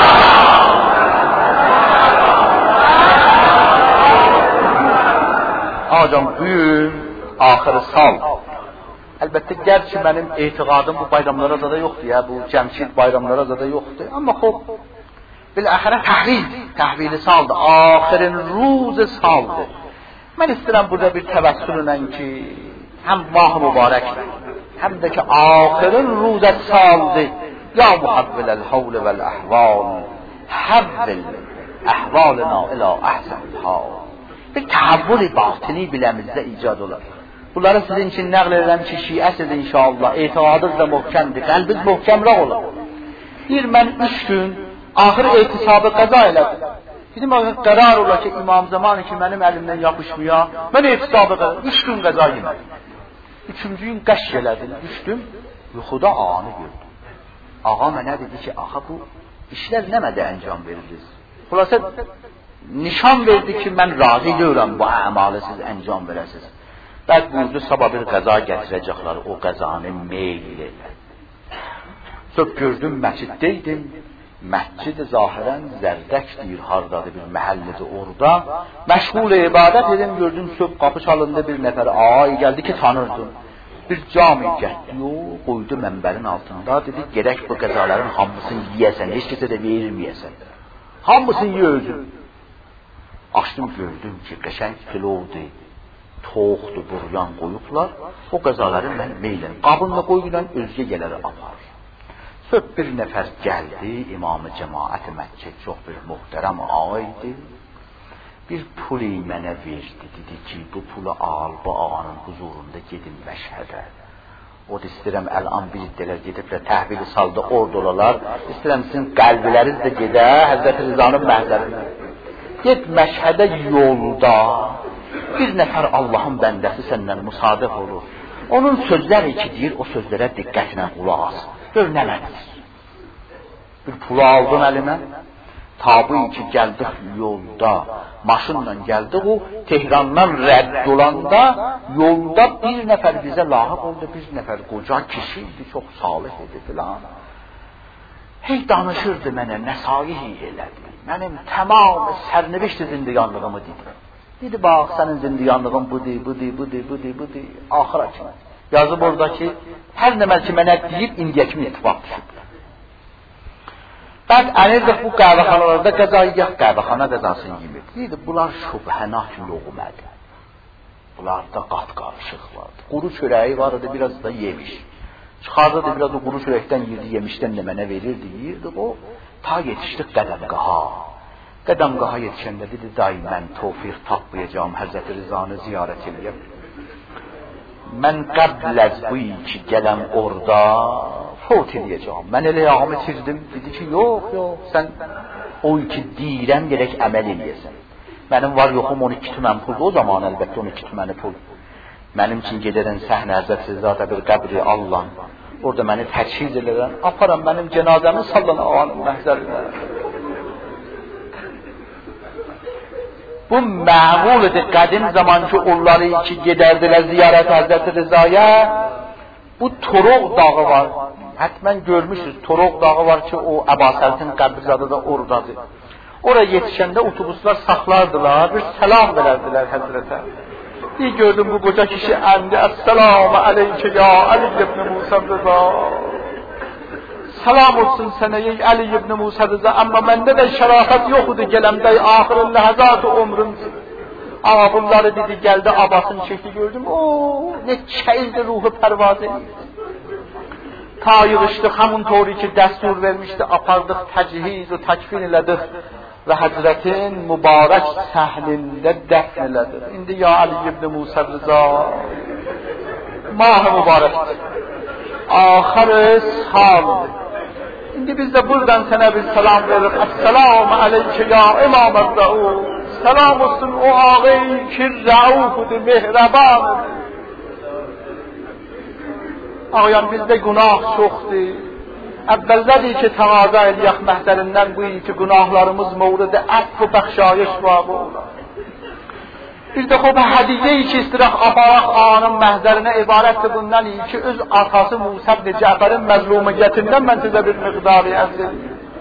Ağam, bugün axırı sal. Əlbəttə, gerçi mənim etiqadım bu bayramlara zada yoxdur ya, bu cəmşid bayramlara zada yoxdur. Amma xob, biləxərə təhvil, təhvili saldı, axirin ruz saldı. Mən istəyirəm burada bir təvəssüllə ki, həm mah mübarəkdir, həm də ki, axirin ruzət saldı. Ya muhabbiləl havl vəl-əhval, həvvil əhvalına ilə əhsən hal. Bir təhvül-i batini biləmizdə icad olar. Bunları sizin için nəql edirəm ki, şiəsiz inşallah, etiqadınız da möhkəmdir, qəlbiniz möhkəmraq olur. Bir mən üç gün axır ehtisabı qəza elədim. Dedim, qərar ola ki, İmam Zamanı ki, mənim əlimdən yapışmıyor, mən ehtisabı qəza, üç gün qəza yemədim. Üçüncü gün qəşq elədim, düşdüm, yuxuda ağanı gördüm. Ağa mənə dedi ki, ağa bu işlər nə mədə əncam verirsiniz? Xülasə, nişan verdi ki, mən razı deyirəm bu əmalı siz əncam verəsiniz. Bəd buyurdu, sabah bir qəza gətirəcəklər, o qəzanı meyl elə. Söp gördüm, məsciddəydim, məscid-i zahirən Zərdək deyir, hardadır bir məhəllidir orada. Məşğul ibadət edim, gördüm, söp qapı çalındı bir nəfər, ay gəldi ki, tanırdım. Bir cami gətdi, o, qoydu mənbərin altında, dedi, gerək bu qəzaların hamısını yiyəsən, heç kəsə də verilməyəsən. Hamısını yiyə özün. Açdım, gördüm ki, qəşəng kilodur. toxdu, buryan qoyublar. O qəzaları mən meylən qabınla qoyulan özgə gələri apar. Söz bir nəfər gəldi, İmam-ı Cemaat Məkkə çox bir muhterəm ağa idi. Bir puli mənə verdi, dedi ki, bu pulu al, bu ağanın huzurunda gedin Məşhədə. O da istəyirəm, əl-an bir iddələr gediblər, təhvili saldı, orada olalar. İstəyirəm, sizin qəlbləriniz də gedə, Həzrəti Rızanın məhzərində. Get Məşhədə yolda, bir nəfər Allahın bəndəsi səndən müsadıq olur. Onun sözləri ki, deyir, o sözlərə diqqətlə qulaq as. Gör nə mənir. Bir pulu aldın əlimə, tabi ki, gəldik yolda, maşınla gəldik, o Tehrandan rədd olanda, yolda bir nəfər bizə lahıq oldu, bir nəfər qoca kişi idi, çox salih idi filan. Hey danışırdı mənə, nəsaihi elədi. Mənim tamam sərnivişdi zindiyanlığımı dedi. Dedi, bax, sənin zindiyanlığın budur, budur, budur, budur, budur, axıra kimi. Yazıb orada ki, hər nəməl ki, mənə deyib, indiyə kimi etibar düşüb. Bəd ənirdik bu qəhvəxanalarda qəzayı yax, qəhvəxana qəzasını yemir. Deyildi, bunlar şübhənak loğmədir. Bunlarda qat qarışıq vardı. Quru çörəyi vardı, biraz da yemiş. Çıxardırdı, biraz o quru çörəkdən yirdi, yemişdən də mənə verirdi, yirdi o. Ta yetişdik qədəmqaha. Qədəmqaha yetişəndə dedi, day mən tövfiq tapmayacağım, Həzrəti Rızanı ziyarət edəyəm. Mən qəbləz bu ki, gələm orada, fot edəcəm. Mən elə yağımı çizdim, dedi ki, yox, yox, sən o ki, deyirəm, gerək əməl edəsən. Mənim var yoxum on iki tümən puldu, o zaman əlbəttə on iki tüməni pul. Mənim üçün gedərən səhnə Həzrəti Rızada bir qəbri Allah'ım. Orada məni təchiz edirən, aparam mənim cənazəmi sallan ağanın məhzərinə. Bu məğul idi qədim zaman ki, onları ki, gedərdilər ziyarət Həzrəti Rızaya. Bu Toroq dağı var. Hətmən görmüşüz, Toroq dağı var ki, o Əbasəltin qəbrizadı da oradadır. Oraya yetişəndə otobuslar saxlardılar, bir səlam verərdilər Həzrətə. Bir gördüm bu qoca kişi əndi, Əs-salamu aleykə ya Ali ibn Musa Rıza. Salam olsun sənə ey Ali ibn Musa Rıza, amma məndə də şərafət yoxudur, gələmdə axırın ləhəzat-ı ömrüm. Ağa bunları dedi, gəldi, abasını çəkdi, gördüm, ooo, nə çəyildi ruhu pərvaz edir. Ta yığışdıq, həmun tori ki, dəstur vermişdi, apardıq, təchiz və təkfin elədik və Həzrətin mübarək səhnində dəfn elədik. İndi ya Ali ibn Musa Rıza, mah-ı mübarəkdir, axarı saldır. İndi biz də buradan sənə bir salam veririk. Əs-salamu aleykə ya İmam Əz-Zəur. Salam olsun o ağay ki, rəufudur, mehrabanıdır. Ağayan bizdə günah çoxdur. Əvvəllədir ki, təqaza eləyək məhzərindən bu ki, günahlarımız mövridə əff və bəxşayış var olar. Bir də xub hədiyyə-i ki, istiraq aparaq ağanın məhzərinə ibarətdir bundan iyi ki, öz atası Musa ibn Cəfərin məzlumiyyətindən mən sizə bir miqdarı ərz edeyim.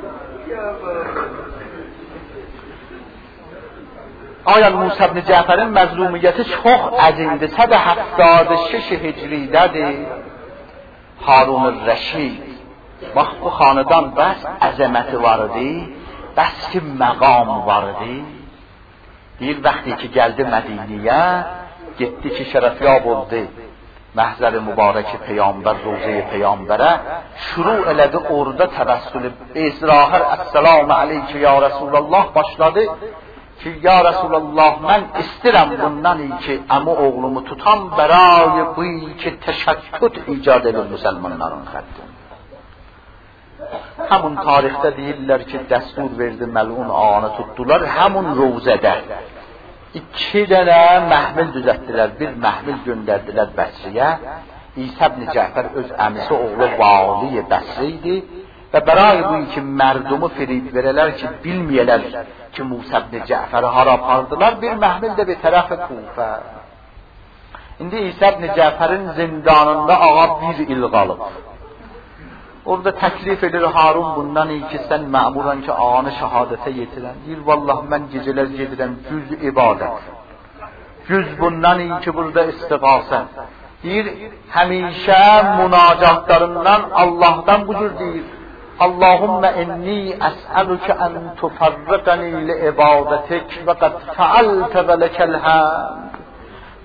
Ağayan Musa ibn Cəfərin məzlumiyyəti çox əzimdir. səd həftad və şəş hicridədir. Harun-ı Rəşid. Bax, bu xanıdan bəs əzəməti var idi, bəs ki, məqam var idi. Deyir, vaxtı ki, gəldi Mədiniyə, getdi ki, şərəfyab oldu. Məhzəri mübarəki Peyyambər, Roze-i Peyyambərə şuru elədi, orada təvəssülü. İzrahər, Əs-salamu aleykə ya Rasulallah başladı ki, ya Rasulallah, mən istirəm bundan iyi ki, əmi oğlumu tutam, bərayı bu iyi ki, təşəkküt icad edir müsəlmanların xətti. Həmun tarixdə deyirlər ki, dəstur verdi, məlun ağanı tutdular, həmun Rozədə. İki dənə məhmil düzətdilər, bir məhmil göndərdilər Bəsriyə. İsa ibn Cəfər öz əmisi oğlu Vali Bəsri idi və bəray bu ki, mərdumu firib verələr ki, bilməyələr ki, Musa ibn Cəfəri hara apardılar, bir məhmil də bir tərəf-i Kufə. İndi İsa ibn Cəfərin zindanında ağa bir il qalıb. Orada təklif edir Harun bundan iyi ki, sən məmuran ki, ağanı şəhadətə yetirən. Deyir, vallah, mən gecələr gedirəm, cüz ibadət. Cüz bundan iyi ki, burada istiqasə. Deyir, həmişə münacatlarından Allah'dan bu cür deyir. Allahümme inni əs'əlükə ən tufarrıqəni li ibadətik və qəd fəaltə və ləkəl həmd.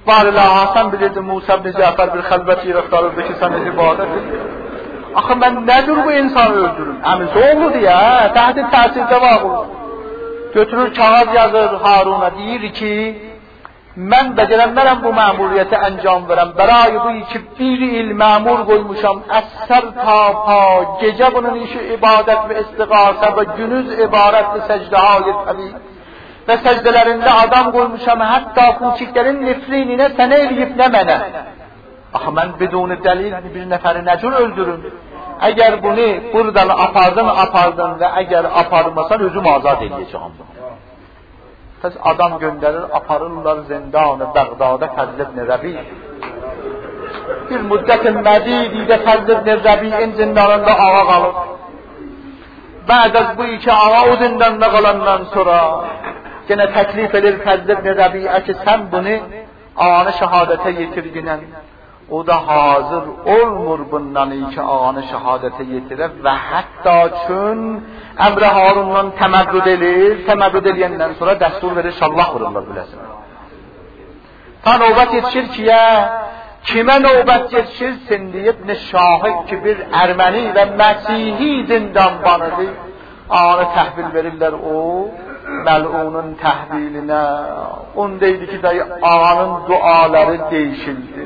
والله حسن bilirdi Musa ibn Cafer bir xəlvət yer axtarırdı ki, sən ibadət et. Axı mən nədir bu insanı öldürüm? Əmisi oğludur ya, təhti təsirdə var olur. Götürür kağız yazır Haruna, deyir ki, mən becerənlərəm bu məmuriyyəti əncam verəm. Bəray bu iki bir il məmur qoymuşam, əsər ta pa, gecə bunun işi ibadət və istiğasə və günüz ibarətli səcdə-i təbii. Və səcdələrində adam qoymuşam, hətta küçüklərin nifrinə sənə eləyib nə mənə. Axı mən biduni dəlil bir nəfəri nəcür öldürüm? Əgər bunu buradan apardın, apardın və əgər aparmasan özüm azad edəcəm. Pəs adam göndərir, aparırlar zindanı Bəğdada Fəzl ibn Rəbi. Bir müddət-i mədididə Fəzl ibn Rəbi'in zindanında ağa qalır. Bə'd az bu iki ağa o zindanda qalandan sonra gene təklif edir Fəzl ibn Rəbi'ə ki, sən bunu ağanı şəhadətə yetirginən. O da hazır olmur bundan iki ağanı şəhadətə yetirə və hətta çün Əmr-i Harundan təməddüd edir, təməddüd eləyəndən sonra dəstur verir, şallah vururlar biləsin. Ta növbət yetişir ki, ya, kimə növbət yetişirsin deyib, ne şahid ki, bir Ərməni və Məsihi zindan banıdır, ağanı təhvil verirlər o, məlunun təhvilinə. Ondaydı ki, dayı, ağanın duaları değişildi.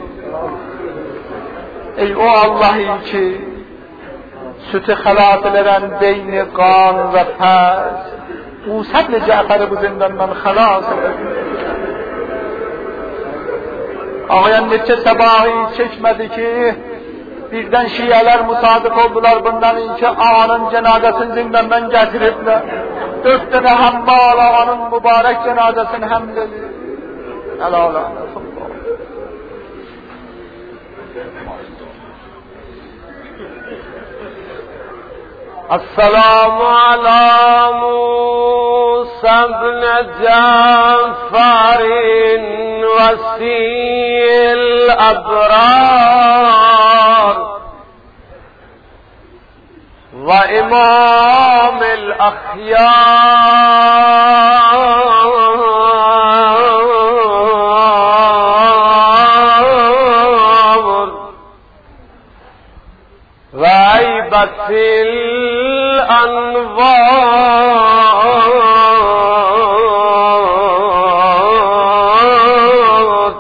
Ey o Allah'ı ki, sütü xəlat elərən beyni qan və pəs, bu səbr-i Cəfəri bu zindandan xəlas edir. Ağayan neçə səbahi çəkmədi ki, birdən şiələr musadıq oldular bundan ki, ağanın cənazəsini zindandan gətiriblər. Dört tane hammal ağanın mübarək cənazəsini həmd edir. Əl-ələ. السلام على موسى بن جعفر وسيء الأبرار وإمام الأخيار وعيبة الأنوار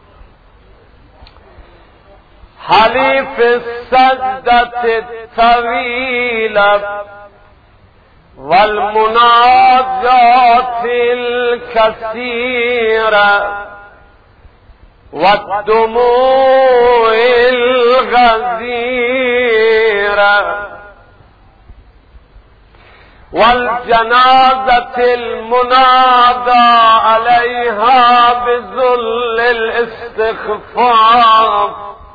حليف السجدة الطويلة والمناجات الكثيرة والدموع الغزيرة والجنازة المنادى عليها بذل الاستخفاف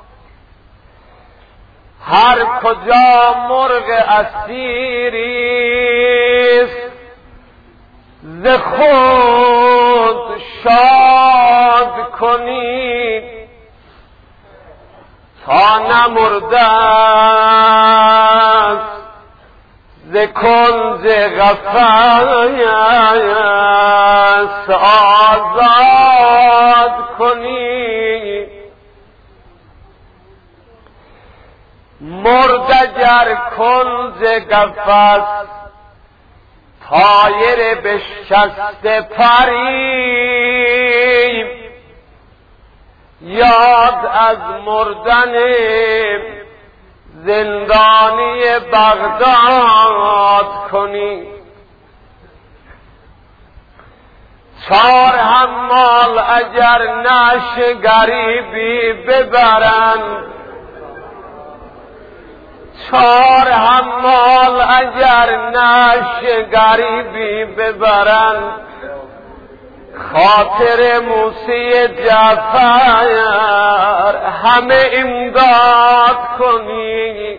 هر کجا مرغ اسیریست ز خود شاد کنید تا نمرده است ز کنز قفس آزاد کنید. مردگر کنز قفس طایر بشکست پری یاد از مردن زندانی بغداد کنی. چار حمال اگر نش گریبی ببرند چار حمال اگر نش گریبی ببرند خاطر موسی جعفر همه امداد کنی.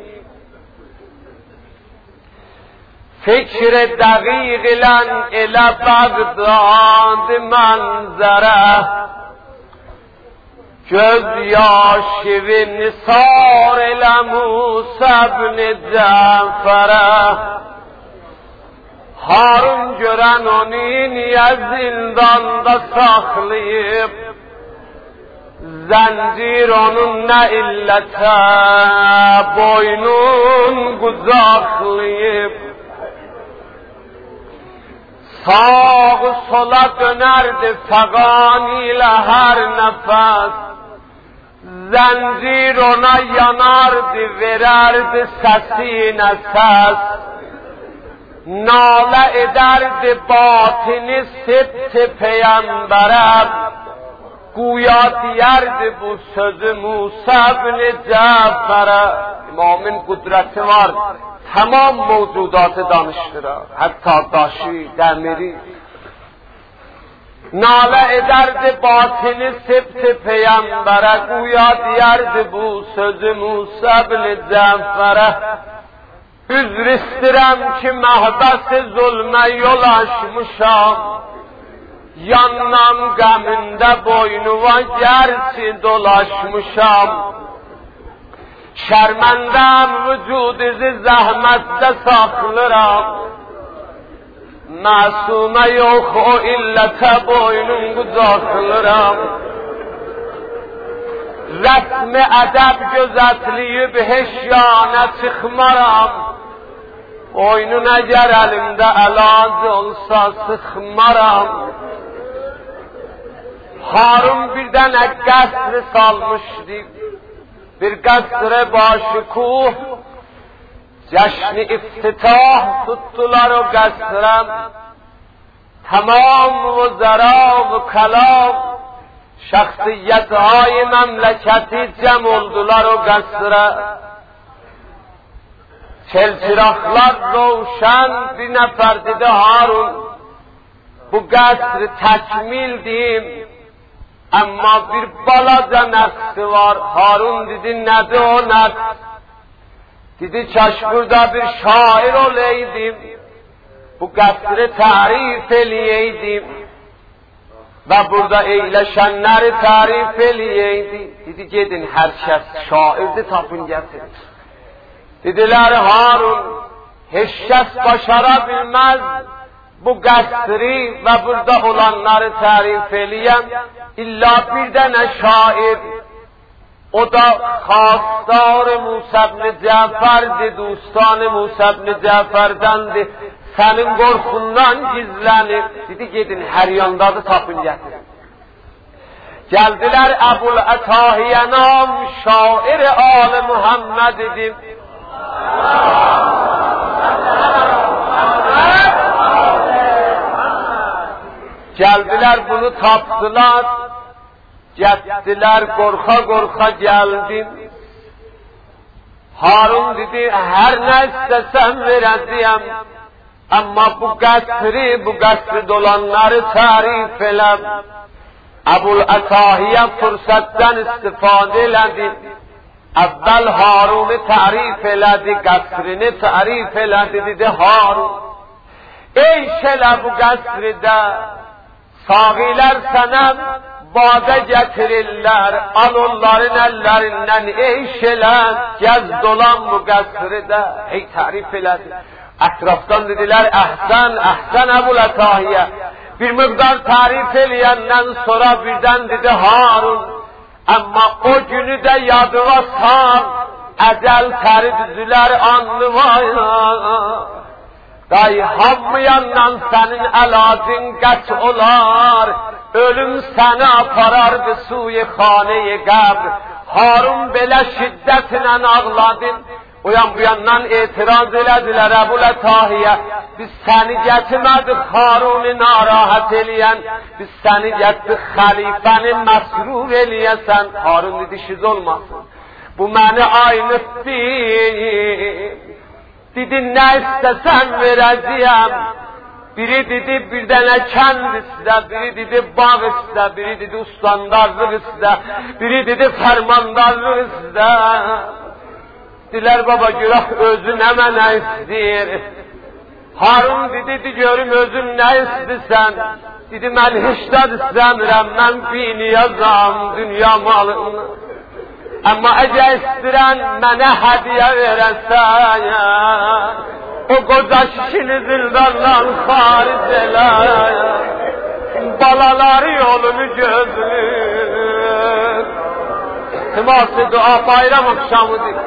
فکر دقیق لن الى بغداد منظره جز یاشو نثار لموسی بن جعفره Harun görən onun ya zindanda saxlayıb Zəncir onun nə illətə boynun qucaqlayıb, sağı sola dönərdi fəqan ilə hər nəfəs, zəncir ona yanardı, verərdi səsinə səs, nalə edərdi batini sibt peygəmbərə, guya diyərdi bu sözü Musa ibn Cəfərə. İmamın qudrəti var, tamam mevcudatı danışdırar, hətta daşı, dəmiri. Nalə edərdi batini sibt peygəmbərə, guya diyərdi bu sözü Musa ibn Cəfərə. Üzr istirəm ki məhbəs-i zulmə yol açmışam, yanmam qəmində boynuva gerçi dolaşmışam, şərməndəm vücudizi zəhmətdə saxlıram, məsumə yox o illətə boynun qucaqlıram, rəsmi ədəb gözətliyib heşyanə çıxmaram, boynun əgər əlimdə əlac olsa sıxmaram. Harun birdən qəsr salmışdı, bir qəsr başikuh, cəşni iftitah tuttular o qəsrəm, tamam vuzara və kalam, şəxsiyyət-های məmləkəti cəm oldular o qəsrə. Çelçiraqlar roşan bir nəfər dedi Harun, bu qəsri təkmildim, amma bir balaca nəqsi var. Harun dedi, nədir o nəqs? Dedi, kaş burada bir şair oleydim, bu qəsri tərif eləyeydim və burada eyləşənləri tərif eləyeydim. Dedi, gedin hər kəs şairdir, tapın gətirin. Dediler Harun, heç kəs başara bilməz bu qəsri və burada olanları tərif eləyəm, illa bir dənə şair, o da xasdar Musa ibn Cəfərdir, dostan Musa ibn Cəfərdəndir, sənin qorxundan gizlənir. Dedi, gedin hər yandadır, tapın gətirin. Gəldilər Əbul Ətahiyyə nam şair Ali Muhammed idi. Geldiler bunu taptılar, getdiler korka korka geldim. Harun dedi, her ne istesem verəcəyəm, ama bu qəsri, bu qəsri dolanları tarif eləm. Əbul Ətahiyyə fürsətdən istifadə elədi. Əvvəl Harun'u tarif elədi, qəsrini tarif elədi, dedi Harun, eyş elə bu qəsridə, sağilər sənə badə gətirirlər, al onların əllərindən eyş elə, gəz dolan bu qəsridə, ey tarif elədi. Ətrafdan dedilər, əhsən, əhsən Əbul Ətahiyyə, bir miqdar tarif eləyəndən sonra birdən dedi Harun, amma o günü də yadıva sar, əcəl təri düzülər anlıvaya. Day hamıyandan sənin əlacın qəç olar, ölüm səni aparardı suyu xanəyi qəbr. Harun belə şiddətlə ağladın, o yan bu yandan etiraz elədilər Əbul Ətahiyyə, biz səni gətirmədik Harun'u narahat eləyən, biz səni gətirdik xəlifəni məsrur eləyəsən. Harun dedi, şiz olmasın, bu məni aynıtdır. Dedi, nə istəsən verəcəyəm. Biri dedi, bir dənə kənd istə, biri dedi, bağ istə, biri dedi, ustandarlıq istə, biri dedi, fərmandarlıq istə. Dilər baba, görək özün əmə nə istəyir. Harun dedi, görüm özün nə istəyirsən. Dedi, mən heç dad istəmirəm, mən biniyazam dünya malını. Amma əgər istəyirən mənə hədiyə verəsən, o qoca kişini zindandan xaric elə, balaları yolunu gözlür. iltimas-ı dua bayram akşamıdır.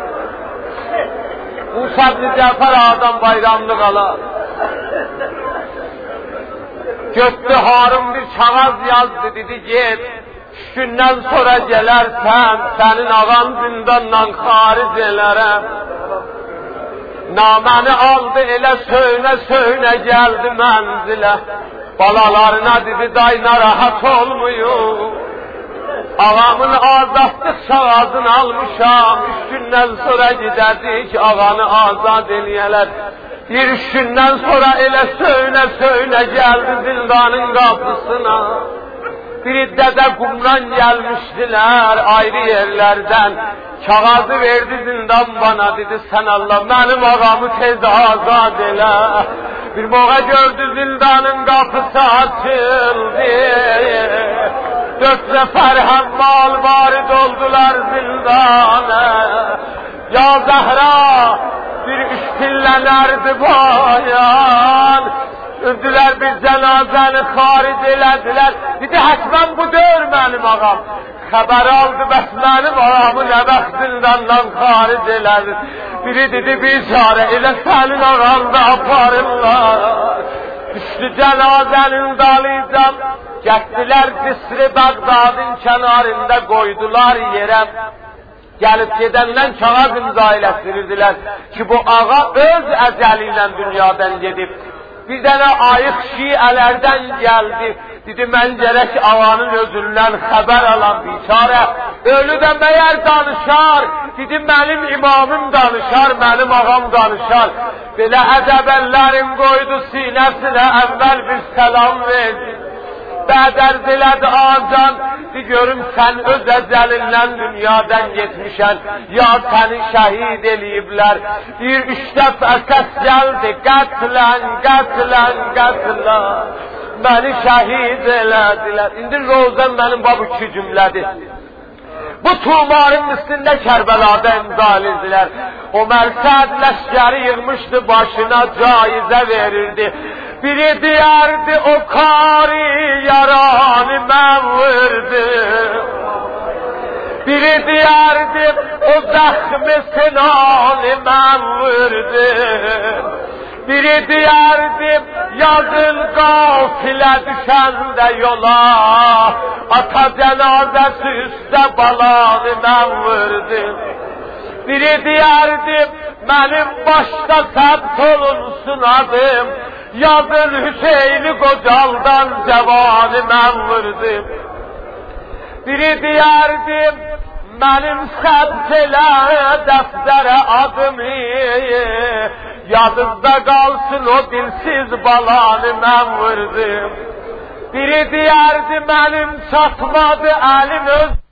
Musa ibn Cəfər adam bayramını qala. Götdü Harun bir kağız yazdı, dedi get, üç gündən sonra gələrsən, sənin ağan zindandan xaric elərəm. Naməni aldı, elə söynə söynə gəldi mənzilə. Balalarına dedi, day narahat olmuyor. Ağamın azadlıq sağazını almışam, üç gündən sonra gidərdik, ağanı azad eləyələr. Bir üç gündən sonra elə söynə söynə gəldi zindanın qapısına. Bir dədə qumdan gəlmişdilər ayrı yerlərdən. Kağazı verdi zindan bana, dedi sən Allah mənim ağamı tez azad elə. Bir moğa gördü zindanın qapısı açıldı. Dört nəfər həmmal varid oldular zindana. Ya Zəhra, bir üç pillənərdi bayan. Ürdülər bir cənazəni xaric elədilər. Dedi, həsmən bu deyir mənim ağam. Xəbər aldı, bəs mənim ağamı nə vaxt zindandan xaric elədi. Biri dedi, bir çarə elə sənin ağam da aparırlar. Düşdü cənazənin dalıcan. Getdilər Cisri Bağdadın kənarında qoydular yerə. Gəlib gedəndən kağız imza elətdirirdilər ki, bu ağa öz əcəli ilə dünyadan gedib. Bir dənə ayıq şiələrdən gəldi. Dedi, mən gərək ağanın özündən xəbər alan biçarə. Ölü də məyər danışar. Dedi, mənim imamım danışar, mənim ağam danışar. Belə ədəbəllərin qoydu sinəsinə əvvəl bir səlam verdi. Bədər dilədi acan, de görüm sən öz əcəlindən dünyadan getmişən, ya səni şəhid eləyiblər. Bir üç dəfə səs gəldi, qətlən, qətlən, qətlən, məni şəhid elədilər. İndi Rozən mənim bu iki cümlədir. Bu tumarın üstündə Kərbəlada imza edildilər. O mərsəd ləşkəri yığmışdı, başına caizə verirdi. Biri deyərdi, o kari yaranı mən vurdim. Biri deyərdi, o zəxmi sinanı mən vurdim. Biri deyərdi, yazıl qafilə düşəndə yola, ata cənazəsi üstə balanı mən vurdim. Biri deyərdi, mənim başda səbt olunsun adım, yazın Hüseyni Qocaldan cavanı mən vurdim. Biri deyərdi, mənim səbt elə dəftərə adımı, yadımda qalsın o dilsiz balanı mən vurdim. Biri deyərdi, mənim çatmadı əlim öz